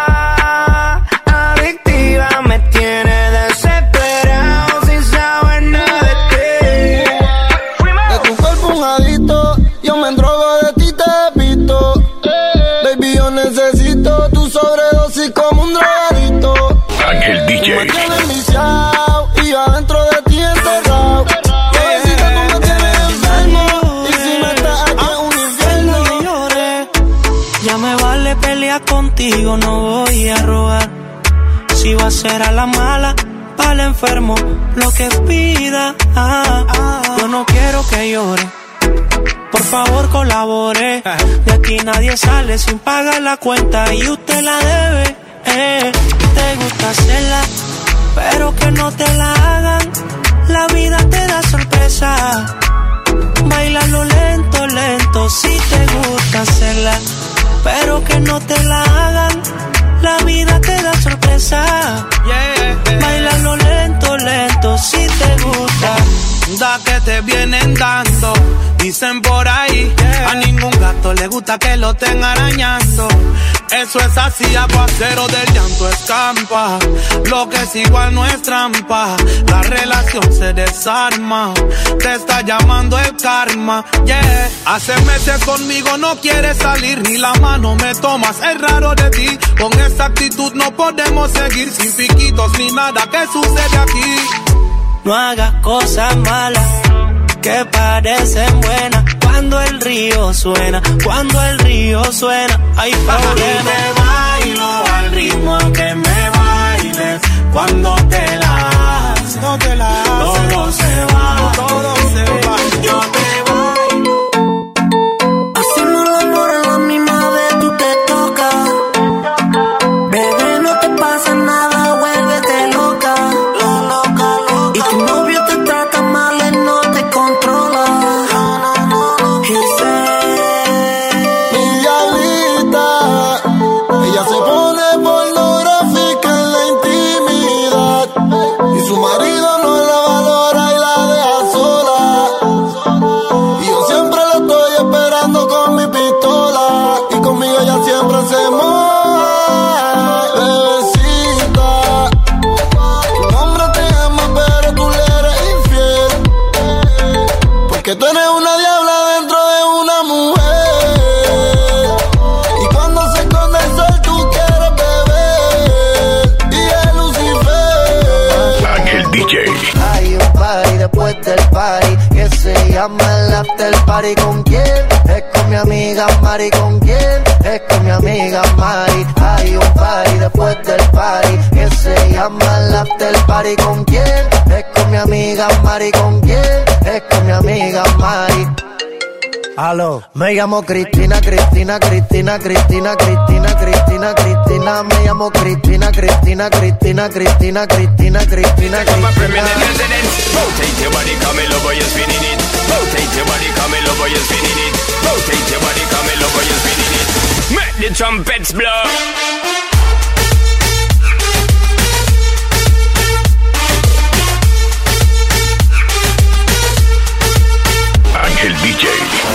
Speaker 17: ah, adictiva, me tienes desesperado sin saber nada de ti.
Speaker 21: De tu cuerpo un adicto, yo me endrogo de ti, te he visto. Baby, yo necesito tu sobredosis como un drogadito.
Speaker 1: Ángel D J.
Speaker 21: Tú me tienes viciado y yo adentro de ti encerrado. Bebecita, tú me tienes enfermo. Y si no estás aquí es un infierno.
Speaker 17: Señores, ya me vale pelear contigo, no voy a robar. Si va a ser a la mala, para el enfermo, lo que pida. Ah, ah, yo no quiero que llore. Por favor colabore. De aquí nadie sale sin pagar la cuenta y usted la debe. Eh, te gusta hacerla, pero que no te la hagan. La vida te da sorpresa. Bailalo lento, lento. Si te gusta hacerla, pero que no te la hagan. La vida te da sorpresa. Yeah. Bailalo lento, lento. Si te gusta.
Speaker 6: Da que te vienen dando. Dicen por ahí, yeah. A ningún gato le gusta que lo estén arañando. Eso es así, aguacero del llanto escampa. Lo que es igual no es trampa. La relación se desarma. Te está llamando el karma, yeah. Hace meses conmigo no quieres salir, ni la mano me tomas, es raro de ti. Con esa actitud no podemos seguir, sin piquitos ni nada que sucede aquí.
Speaker 17: No hagas cosas malas que parecen buenas. Cuando el río suena, cuando el río suena, hay problema.
Speaker 6: Te bailo al ritmo que me bailes. Cuando te la haces, no te la haces, todo se va, todo se va. Yo te bailo.
Speaker 17: Hacemos el amor a la misma vez, tú te tocas. Bebé, no te pasa nada, vuélvete loca. Loca, loca. Y tu novio te trata mal, él no te controla.
Speaker 21: Ella se pone pornográfica en la intimidad y su marido no la valora y la deja sola. Y yo siempre la estoy esperando con mi pistola y conmigo ella siempre se moja. Bebecita, tu hombre te ama pero tú le eres infiel, porque tú eres una diabla dentro de una mujer.
Speaker 1: D J.
Speaker 13: Hay un party después del party que se se llama el after party. ¿Con quién? Es con mi amiga Mari. ¿Con quién? Es con mi amiga Mari. Hay un party después del party que se llama el after party. ¿Con quién? Es con mi amiga Mari. ¿Con quién? Es con mi amiga Mari. Aló, me llamo Cristina, Cristina, Cristina, Cristina, Cristina, Cristina, Cristina, me llamo Cristina, Cristina, Cristina, Cristina, Cristina, Cristina, Cristina.
Speaker 14: Rotate your body, come and love how you're spinning it. Rotate your body, come and love how you're spinning it. Rotate your body, come and love how you're spinning it. Make the trumpets blow.
Speaker 1: Ángel D J.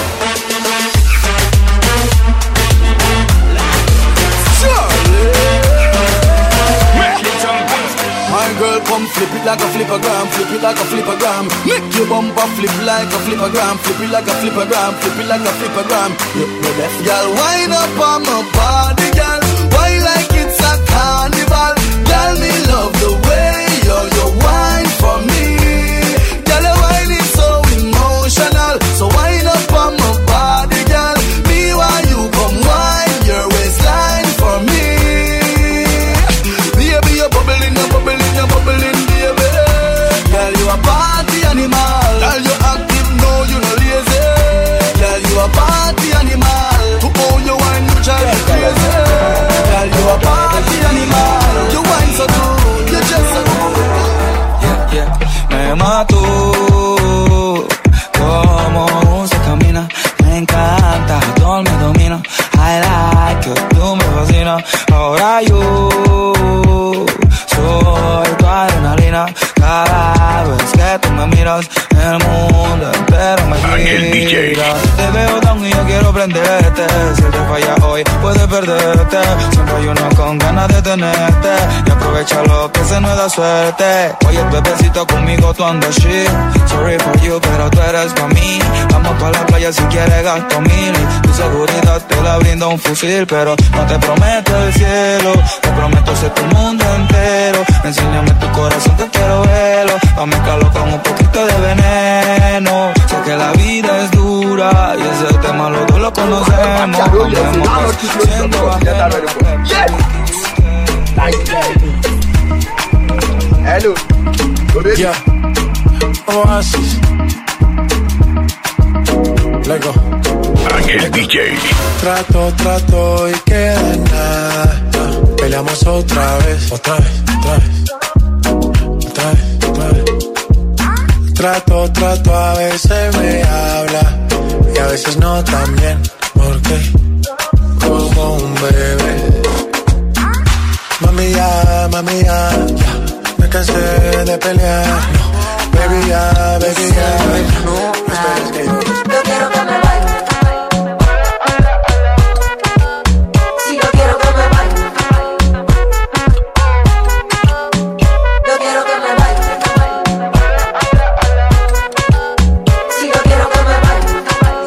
Speaker 3: My girl, come flip it like a flippergram, flip it like a flippergram. Make your bumper flip like a flippergram, flip it like a flippergram, flip it like a flippergram. You, you left, girl, wind up on my body, girl. Why like it's a carnival? Girl, me love the way you you wine for me. Girl, your wine is so emotional, so wind up on my body, girl. Me while you come wine your waistline for me. Baby, you're bubbling, you're bubbling. You're bubbling, baby. Girl, you a party animal. Girl, you active, no, you no lazy. Girl, you a party animal. To own your wine, you drive me crazy. Girl, you a party animal. You wine so good, you just so good.
Speaker 23: Yeah, yeah. Me mató como se camina. Me encanta, todo me domina. I like you, tú me fascinas. Ahora yo soy tu adrenalina. Cada vez que tú me miras, el mundo entero me gira. Te veo down y yo quiero prenderte. Si te falla hoy, puedes perderte. Siempre hay uno con ganas de tenerte. Y aprovecha lo que se nos da suerte. Oye, bebecito, conmigo tú andas shit. Sorry for you, pero tú eres pa' mí. Vamos pa' la playa si quieres gasto mil. Y tu seguridad te la brinda un fusil. Pero no te prometo el cielo, te prometo ser tu mundo entero. Enséñame tu corazón que quiero verlo. Pa' mezclarlo con un poquito de veneno. Sé que la vida es dura y ese tema los dos lo conocemos. Andemos siendo ajenos.
Speaker 3: Hello. Yeah. Oasis. Lego.
Speaker 1: Ángel D J.
Speaker 3: Trato, trato y queda nada. Peleamos otra vez, otra vez, otra vez. Otra vez, otra vez. Trato, trato, a veces me habla y a veces no tan bien. ¿Por qué? Como un bebé. Mami ya, mami ya, ya. Me cansé de pelear. No. Baby ya, baby ya. No, esperes que yo.
Speaker 15: Yo quiero que me bailes. Si yo quiero que me bailes. Yo quiero que me bailes. Si yo quiero que me bailes.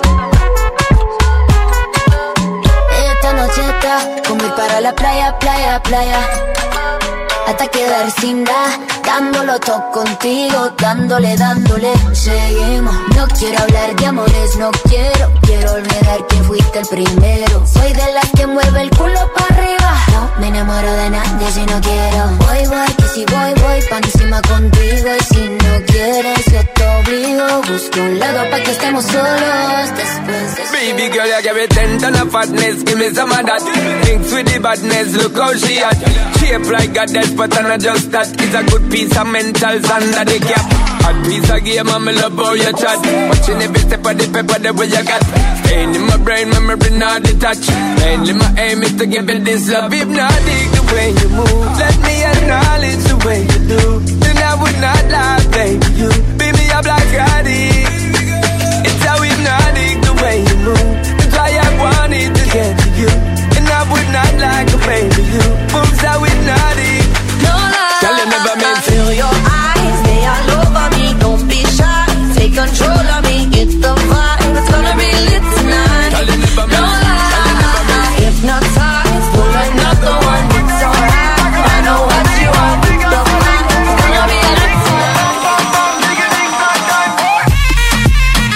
Speaker 5: Esta noche está con ir para la playa, playa, playa. Hasta quedar sin nada, dándolo todo contigo, dándole, dándole, seguimos. No quiero hablar de amores, no quiero, quiero olvidar que fuiste el primero. Soy de las que mueve el culo para arriba, no me enamoro de nadie si no quiero. Voy, voy, que si voy, voy pa' encima contigo. Y si no quieres, yo te obligo. Busco un lado pa' que estemos solos después de...
Speaker 14: Baby girl, you give me ten ton of fatness. Give me some of that. Thinks with the badness, look how she at. Shape like a death, but I'm not just that. It's a good piece of mentals under the cap. Hot piece of game, I'm love how you chat. Watching every step of the paper, the way you got. Staying in my brain, memory not detached. Mainly my aim is to give you this love. Hypnotic the way you move. Let me acknowledge the way you do. Then I would not lie, baby. You be me a black addict. It's how hypnotic the way you move. That's why I wanted to get to you. And I would not like a baby. You moves how hypnotic.
Speaker 15: No lie.
Speaker 14: Girl, you never meant to.
Speaker 15: Feel your eyes, they all over me. Don't be shy. Take control of me. Get the vibe. It's gonna be lit tonight.
Speaker 14: Girl, you never
Speaker 15: No
Speaker 14: meant.
Speaker 15: lie. Hypnotized. Pull another one. It's alright. I know what you want. The vibe. It's gonna be lit tonight.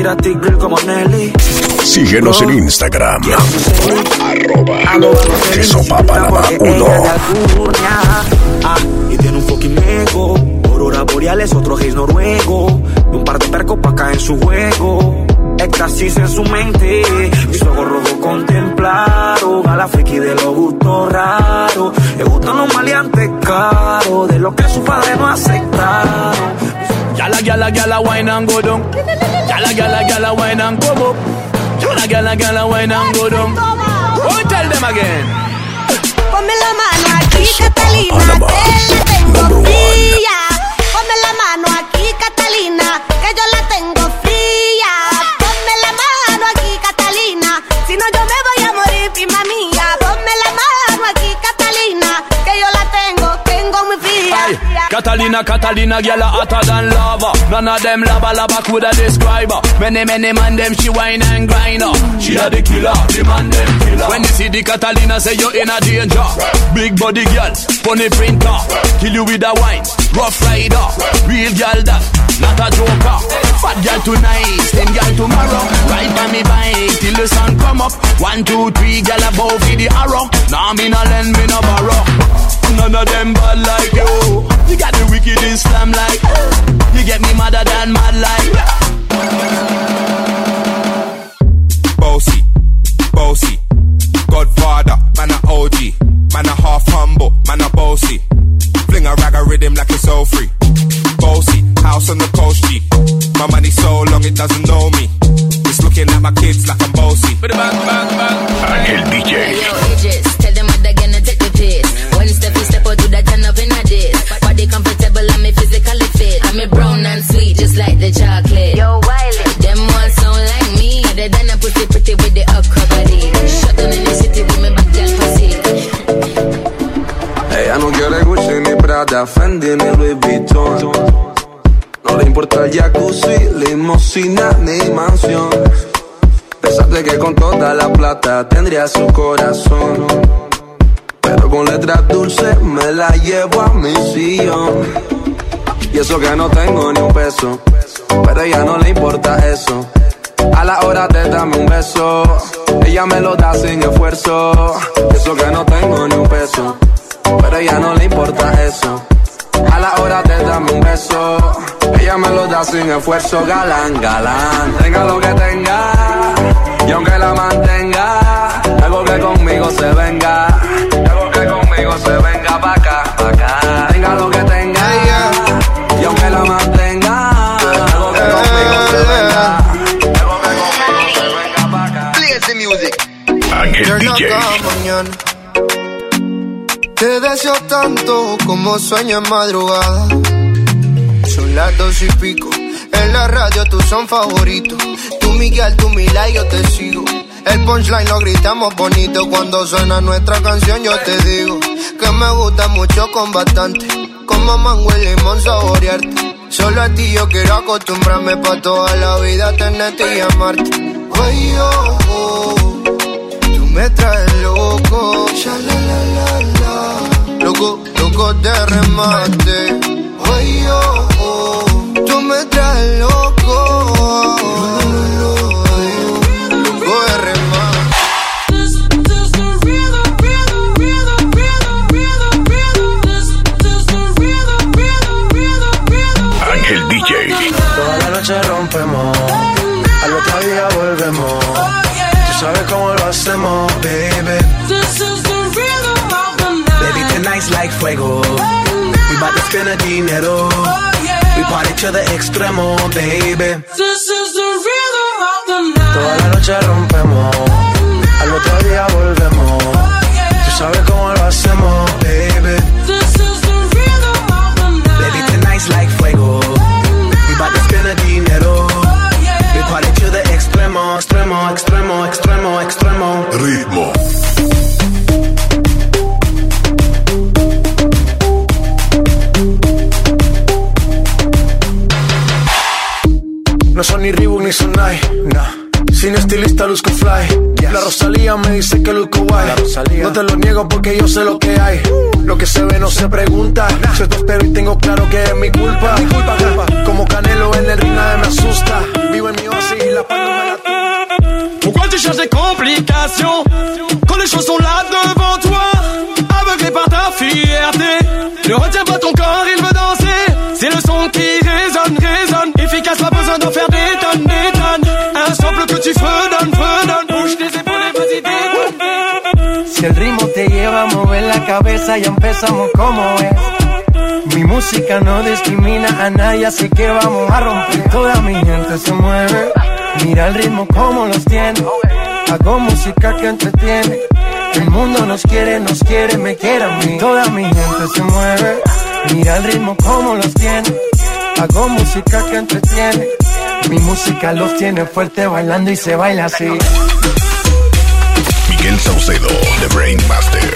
Speaker 17: mira T-Grill como Nelly.
Speaker 1: Síguenos en Instagram. Arroba Eso Papalaba uno.
Speaker 17: Ah, y tiene un fucking ego. Aurora boreales, otro gays noruego. Un par de percos pa' caer en su juego. Éxtasis en su mente. Mis ojos rojos contemplaron a la friki de los gustos raros. Le gustan los maleantes caros, de lo que su padre no aceptaron.
Speaker 6: Gyal a gyal a gyal a wine and go down. Gyal a gyal a gyal a wine and come up. Gyal a gyal a gyal a wine and go down. Oh, tell them again.
Speaker 2: Ponme la mano aquí, Catalina, que la tengo fría. Ponme la mano aquí, Catalina, que yo la tengo fría. Ponme la mano aquí, Catalina, si no yo me voy a morir, prima mía. Ponme la mano aquí, Catalina, que yo la tengo, tengo muy fría.
Speaker 6: Aye. Catalina, Catalina, gyal a hotter than lava. None of them lava lava coulda describe her. Many many man them she wine and grind her. She a the killer, the man them killer. When you see the Catalina, say you in a danger. Big body girl, funny printer, kill you with a wine. Rough rider, real girl that, not a joker. Fat girl tonight, slim girl tomorrow. Ride by me bike till the sun come up. One, two, three, girl above for the arrow. Nah, me no lend, me no borrow. None of them bad like you. You got the wicked Islam like. You get me madder than mad like.
Speaker 16: Bossy, bossy, Godfather, man a O G, man a half humble, man a bossy. Fling a rag a rhythm like it's all free. Bossy, house on the coast G. My money so long it doesn't know me. It's looking at my kids like I'm bossy.
Speaker 1: Ángel D J.
Speaker 15: Yo, Idris, tell them what they're gonna take the piss. When step you step out to that turn up in a diss. Body comfortable and me physically fit. I'm a brown and sweet just like the chocolate. Yo, Wiley, them ones sound like me. Other than a pretty pretty with the upper body. Shut down in the city with me back girl pussy.
Speaker 18: Ella no quiere Gucci ni Prada, Fendi ni Louis Vuitton. No le importa el jacuzzi, limosina ni mansión. Pensaste que con toda la plata tendría su corazón, pero con letras dulces me la llevo a mi sillón. Y eso que no tengo ni un peso, pero a ella no le importa eso. A la hora de darme un beso, ella me lo da sin esfuerzo. Y eso que no tengo ni un peso, pero a ella no le importa eso. A la hora de darme un beso, ella me lo da sin esfuerzo. Galán, galán, tenga lo que tenga, y aunque la mantenga, algo que conmigo se venga, algo que conmigo se venga pa' acá, pa' acá. Tenga lo que tenga, y aunque la mantenga, algo que conmigo se venga, algo que conmigo se venga pa' acá.
Speaker 10: Play the music.
Speaker 1: Ángel D J.
Speaker 21: Te deseo tanto como sueño en madrugada. Son las dos y pico. En la radio tú son favoritos. Tú Miguel, tú Mila y yo te sigo. El punchline lo gritamos bonito. Cuando suena nuestra canción yo te digo que me gusta mucho con bastante. Como mango y limón saborearte. Solo a ti yo quiero acostumbrarme pa' toda la vida tenerte y amarte. Ay, oh, oh, tú me traes loco. Ya, la, la, la, la. Loco, loco de remate. Ay, oh, oh, tú me traes loco. Loco de remate.
Speaker 1: Ángel D J.
Speaker 4: Toda la noche rompemos, al otro día volvemos. Tú sabes cómo lo hacemos, baby. Baby, tonight's like fuego. We bout to spend the dinero. We party to the extremo, baby. Toda la noche rompemos, al otro día volvemos. Tú sabes cómo lo hacemos, baby. Baby, tonight's like fuego. We bout to spend the dinero. We party to the extremo, extremo, extremo, extremo, extremo.
Speaker 1: Ritmo.
Speaker 4: No son ni Reebok ni Sonai, nah. Sin estilista luzco fly, yes. La Rosalía me dice que luzco guay. No te lo niego porque yo sé lo que hay. Lo que se ve no se pregunta. nah. Soy tostero y tengo claro que es mi culpa. Mi culpa, culpa. Como Canelo en el ring nadie me asusta. Vivo en mi oasis y la
Speaker 3: Pourquoi tu cherches des complications quand les choses sont là devant toi? Aveuglé par ta fierté, ne retiens pas ton corps, il veut danser. C'est le son qui résonne, résonne. Efficace, pas besoin d'en faire des tonnes, des tonnes. Un sample que tu fredonnes, fredonnes. Bouge tes épaules et vas-y déconne.
Speaker 17: Si el ritmo te lleva a mover la cabeza, ya empezamos como es. Mi música no discrimina a nadie, así que vamos a romper. Toda mi gente se mueve. Mira el ritmo como los tiene. Hago música que entretiene. El mundo nos quiere, nos quiere, me quiere a mí. Toda mi gente se mueve. Mira el ritmo como los tiene. Hago música que entretiene. Mi música los tiene fuerte bailando y se baila así.
Speaker 1: Miguel Saucedo, The Brain Master.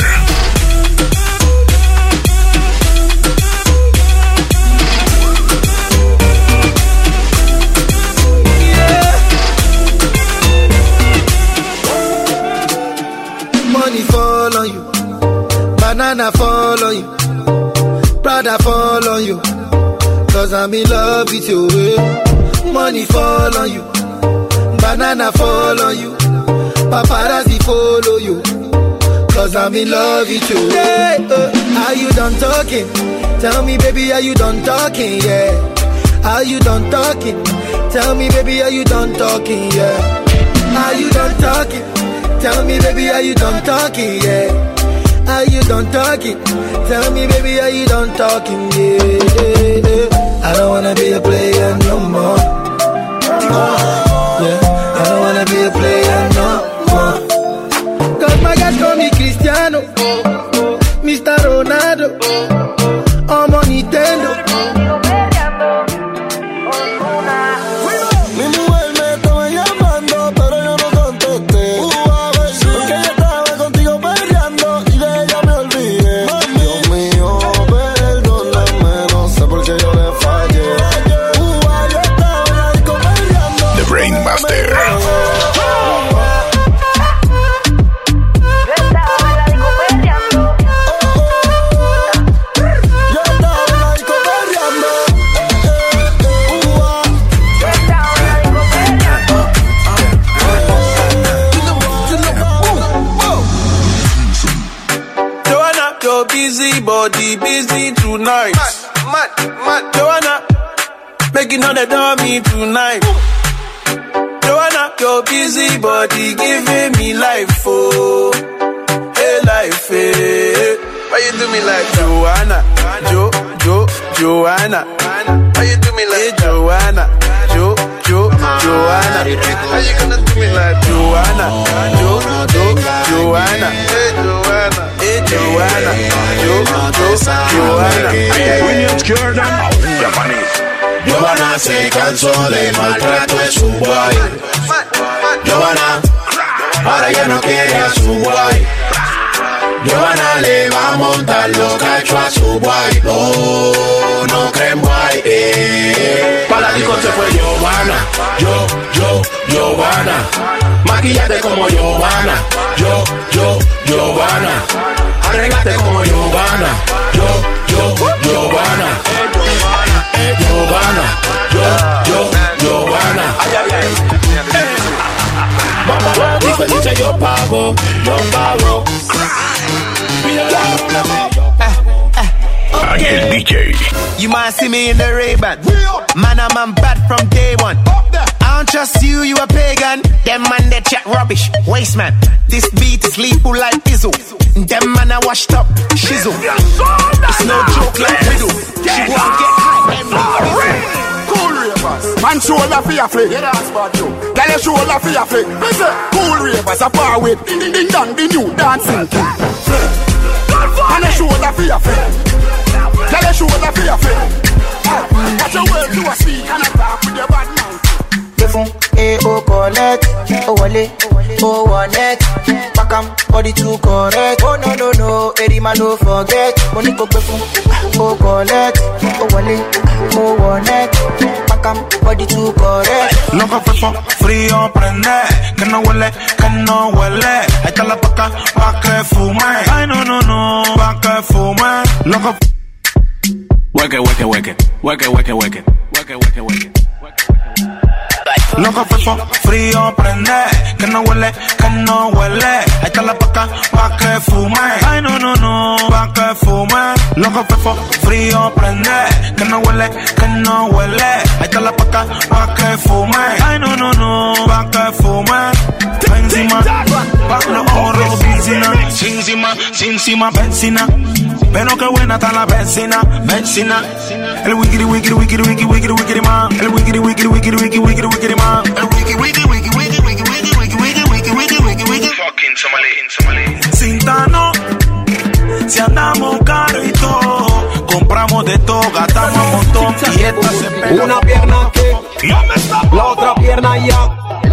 Speaker 21: Money fall on you, banana fall on you, Prada fall on you, cause I'm in love with you. Money fall on you, banana fall on you, paparazzi follow you, cause I'm in love with you. Yeah, uh, are you done talking? Tell me baby, are you done talking? Yeah, are you done talking? Tell me baby, are you done talking? Yeah, are you done talking? Tell me baby, are you done talking? Yeah, are you done talking? Tell me baby, are you done talking? Yeah, yeah, yeah. I don't wanna be a player no more. Yeah, I don't wanna be a player no more. Cause my guys call me Cristiano, Mister Ronaldo, I'm on Nintendo.
Speaker 6: Body busy tonight. Mad, mad, mad. Joanna, making all the dummy tonight. Ooh. Joanna, your busy body giving me life, oh, hey life, hey. Why you do me like Joanna, Jo, Jo, Joanna? Why you do me like hey, Joanna, Jo, Jo, Joanna? How you gonna do me like Joanna, Jo, Jo, Joanna? Hey Joanna, hey Joanna, Jo, Jo, Joanna.
Speaker 25: Williams Jordan, Japanese.
Speaker 8: Joanna se cansó de maltrato de su guay. Joanna, ahora ya no quiere a su guay. Joanna le va a montar los cachos a su guay. Oh, no creen guay, eh. Para la disco se fue Joanna. Yo, yo, Joanna. Maquillate como Joanna. Yo, yo, Joanna. Arréglate como Joanna. Yo, yo, Joanna. Eh, Joanna. Yo, yo, Joanna. Dice, dice yo pago, yo pago.
Speaker 1: Ángel D J.
Speaker 9: You might see me in the Ray-Ban. Man, I'm, I'm bad from day one. I don't trust you, you a pagan. Them man, they chat rubbish. Waste man. This beat is lethal like Izzle. Them man, I washed up. Shizzle. It's no joke like Riddle. She won't get high.
Speaker 19: Cool ravers. Man, shoulder for your flick. Yeah, that's bad, yo. Tell your shoulder for your flick. Cool ravers, a far with. Ding, ding, ding, dong, the new dancing king. And a shoulder for your flick. Tell your shoulder for your flick. Got your word to a speak and a talk with your bad mouth.
Speaker 20: Eh, oh, collect, oh, wale, oh, one neck, back am, body too correct. Oh, no, no, no, Eddie man, don't forget. Money go before, oh, collect, oh, wale, oh, one neck, back am, body too correct.
Speaker 22: Loco, fefo, frío, prende, que no huele, que no huele. Ahí está la paca, pa' que fume. Ay, no, no, no, pa' que fume. Loco,
Speaker 24: hueque, hueque, hueque, hueque, hueque, hueque, hueque, hueque, hueque.
Speaker 22: Loco fefo, frío prende, que no huele, que no huele. Ahí está la paca pa' que fume. Ay no no no, pa' que fume. Loco fefo, frío prende, que no huele, que no huele. Ahí está la paca pa' que fume. Ay no no no, pa' que fume. Encima, pa' los ojos piscina. Sin encima, sin encima, vecina. Pero qué buena está la vecina, vecina. El wikiri wikiri wikiri wikiri wikiri wikiri man. El wikiri wikiri wikiri wikiri wikiri wikiri man. El wiki wiki wiki wiki wiki wiki wiki wiki wiki wiki wiki wiki. Fucking Somali, Somali. Sintano, si andamos caro y todo, compramos de todo, gastamos un montón y esta se pega.
Speaker 7: Una pierna aquí, la otra pierna allá.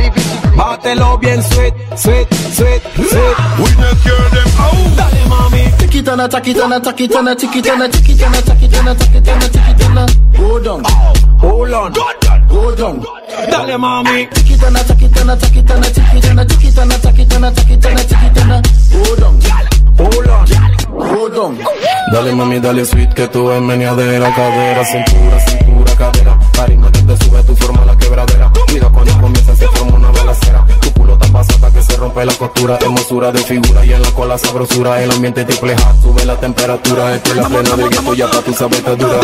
Speaker 7: Bátelo bien sweet, sweet, sweet, sweet.
Speaker 22: We not care them out.
Speaker 7: Dale mami,
Speaker 3: chiquitana, chiquitana, chiquitana, chiquitana, chiquitana, chiquitana, chiquitana, chiquitana. Go down,
Speaker 7: hold on,
Speaker 3: go down.
Speaker 7: Dale mami,
Speaker 3: chiquitana, chiquitana, chiquitana, chiquitana, chiquitana, chiquitana, chiquitana, chiquitana. Go down,
Speaker 7: hold on,
Speaker 3: go down.
Speaker 7: Dale mami, dale sweet que tú es meneadera, cadera, cintura, cintura, cadera. Carisma que te sube, tu forma la quebradera. Cuida cuando comienza se forma una balacera. Tu culo tan pasata que se rompe la costura. Hermosura de figura y en la cola sabrosura. El ambiente triple hat, sube la temperatura. Esto es la plena del gueto, ya pa' tu sabetadura.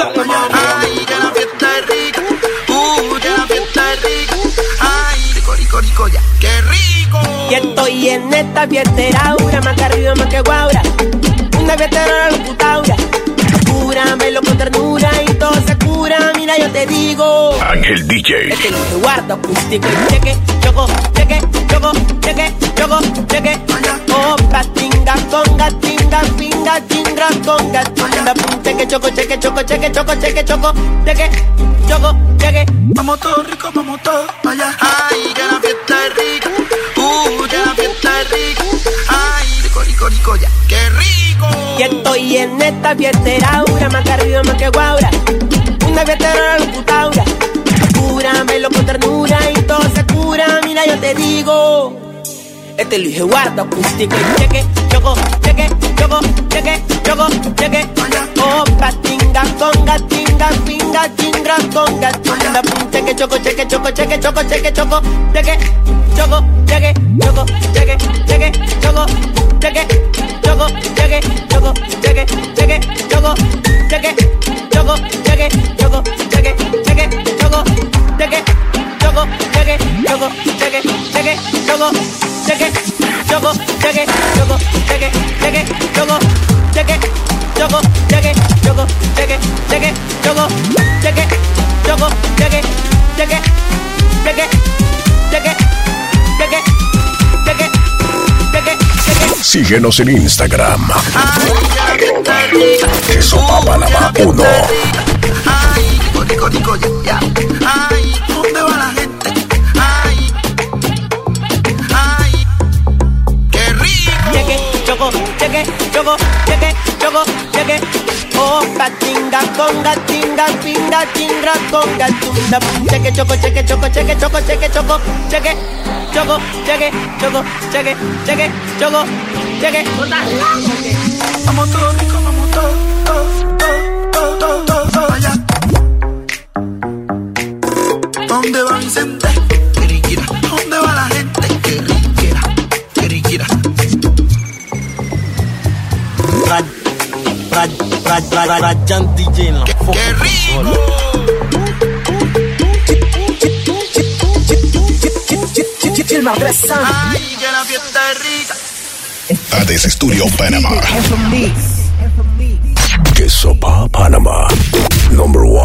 Speaker 9: Ay, que la fiesta es rica. Uh, que la fiesta es rica. Ay, rico, rico, rico, ya. ¡Qué rico!
Speaker 11: Y estoy en esta fiestera, ura, más que arriba, más que guaura. Una fiestera locutaura. Cúramelo con ternura y todo se cura, mira yo te digo.
Speaker 1: Ángel D J.
Speaker 11: Este es lo que guarda acústico y cheque, choco, cheque, choco, cheque, choco, cheque. Opa, tinga, conga, tinga, pinga, chingra, conga, tinga, pum, cheque, choco, cheque, choco, cheque, choco, cheque, choco, cheque, choco, cheque.
Speaker 9: Vamos todos ricos, vamos todos para allá. Ay, que la fiesta es rica. Uh, que la fiesta es rica. Ay, rico, rico, rico, ya. ¡Qué rico!
Speaker 11: Y estoy en esta fiestera, ura, más que arriba, más que guaura. Una fiestera locutaura. Cúramelo con ternura y todo se cura, mira yo te digo. Este lo dije guarda acústico y cheque, choco, cheque, choco, cheque, choco, cheque. Opa, tinga, conga, tinga, pinga, chingra, conga, tinga, pum, cheque, choco, cheque, choco, cheque, choco, cheque, choco, cheque, choco, cheque, choco, cheque, cheque, choco, cheque, choco, cheque, choco, cheque, cheque, choco, cheque, choco, cheque, choco, cheque, cheque, choco, cheque, choco, cheque, choco, cheque, cheque, choco, cheque, choco, cheque, choco, cheque, cheque, choco, cheque, choco, cheque, choco, cheque, cheque, choco, cheque, choco, cheque, cheque, cheque, cheque, cheque, cheque, cheque, cheque.
Speaker 1: Síguenos en Instagram. Arroba Queso Papalaba uno.
Speaker 9: Ay, rico, rico, rico, ya, ya. Ay, ¿dónde va la gente? Ay, ay, qué rico.
Speaker 11: Cheque, choco, cheque, choco, cheque, choco, cheque. Opa, tinga, conga, tinga, pinga, chingra, conga, tunda, pum, cheque, choco, cheque, choco, cheque, choco, cheque, choco, cheque, choco, cheque, choco, cheque, cheque, choco, cheque.
Speaker 9: Vamos todos ricos, vamos todos, todos, todos, todos, todos, todos allá. ¿Dónde va Vicente? Que riquira. ¿Dónde va la gente? Que riquira, que riquira.
Speaker 11: Rad, rad, rad, rad, rad, Jan D J en la foto.
Speaker 9: ¡Qué rico! Ay, que la fiesta es rica.
Speaker 1: Ades Studio Panama. Queso Pa Panama. Number one.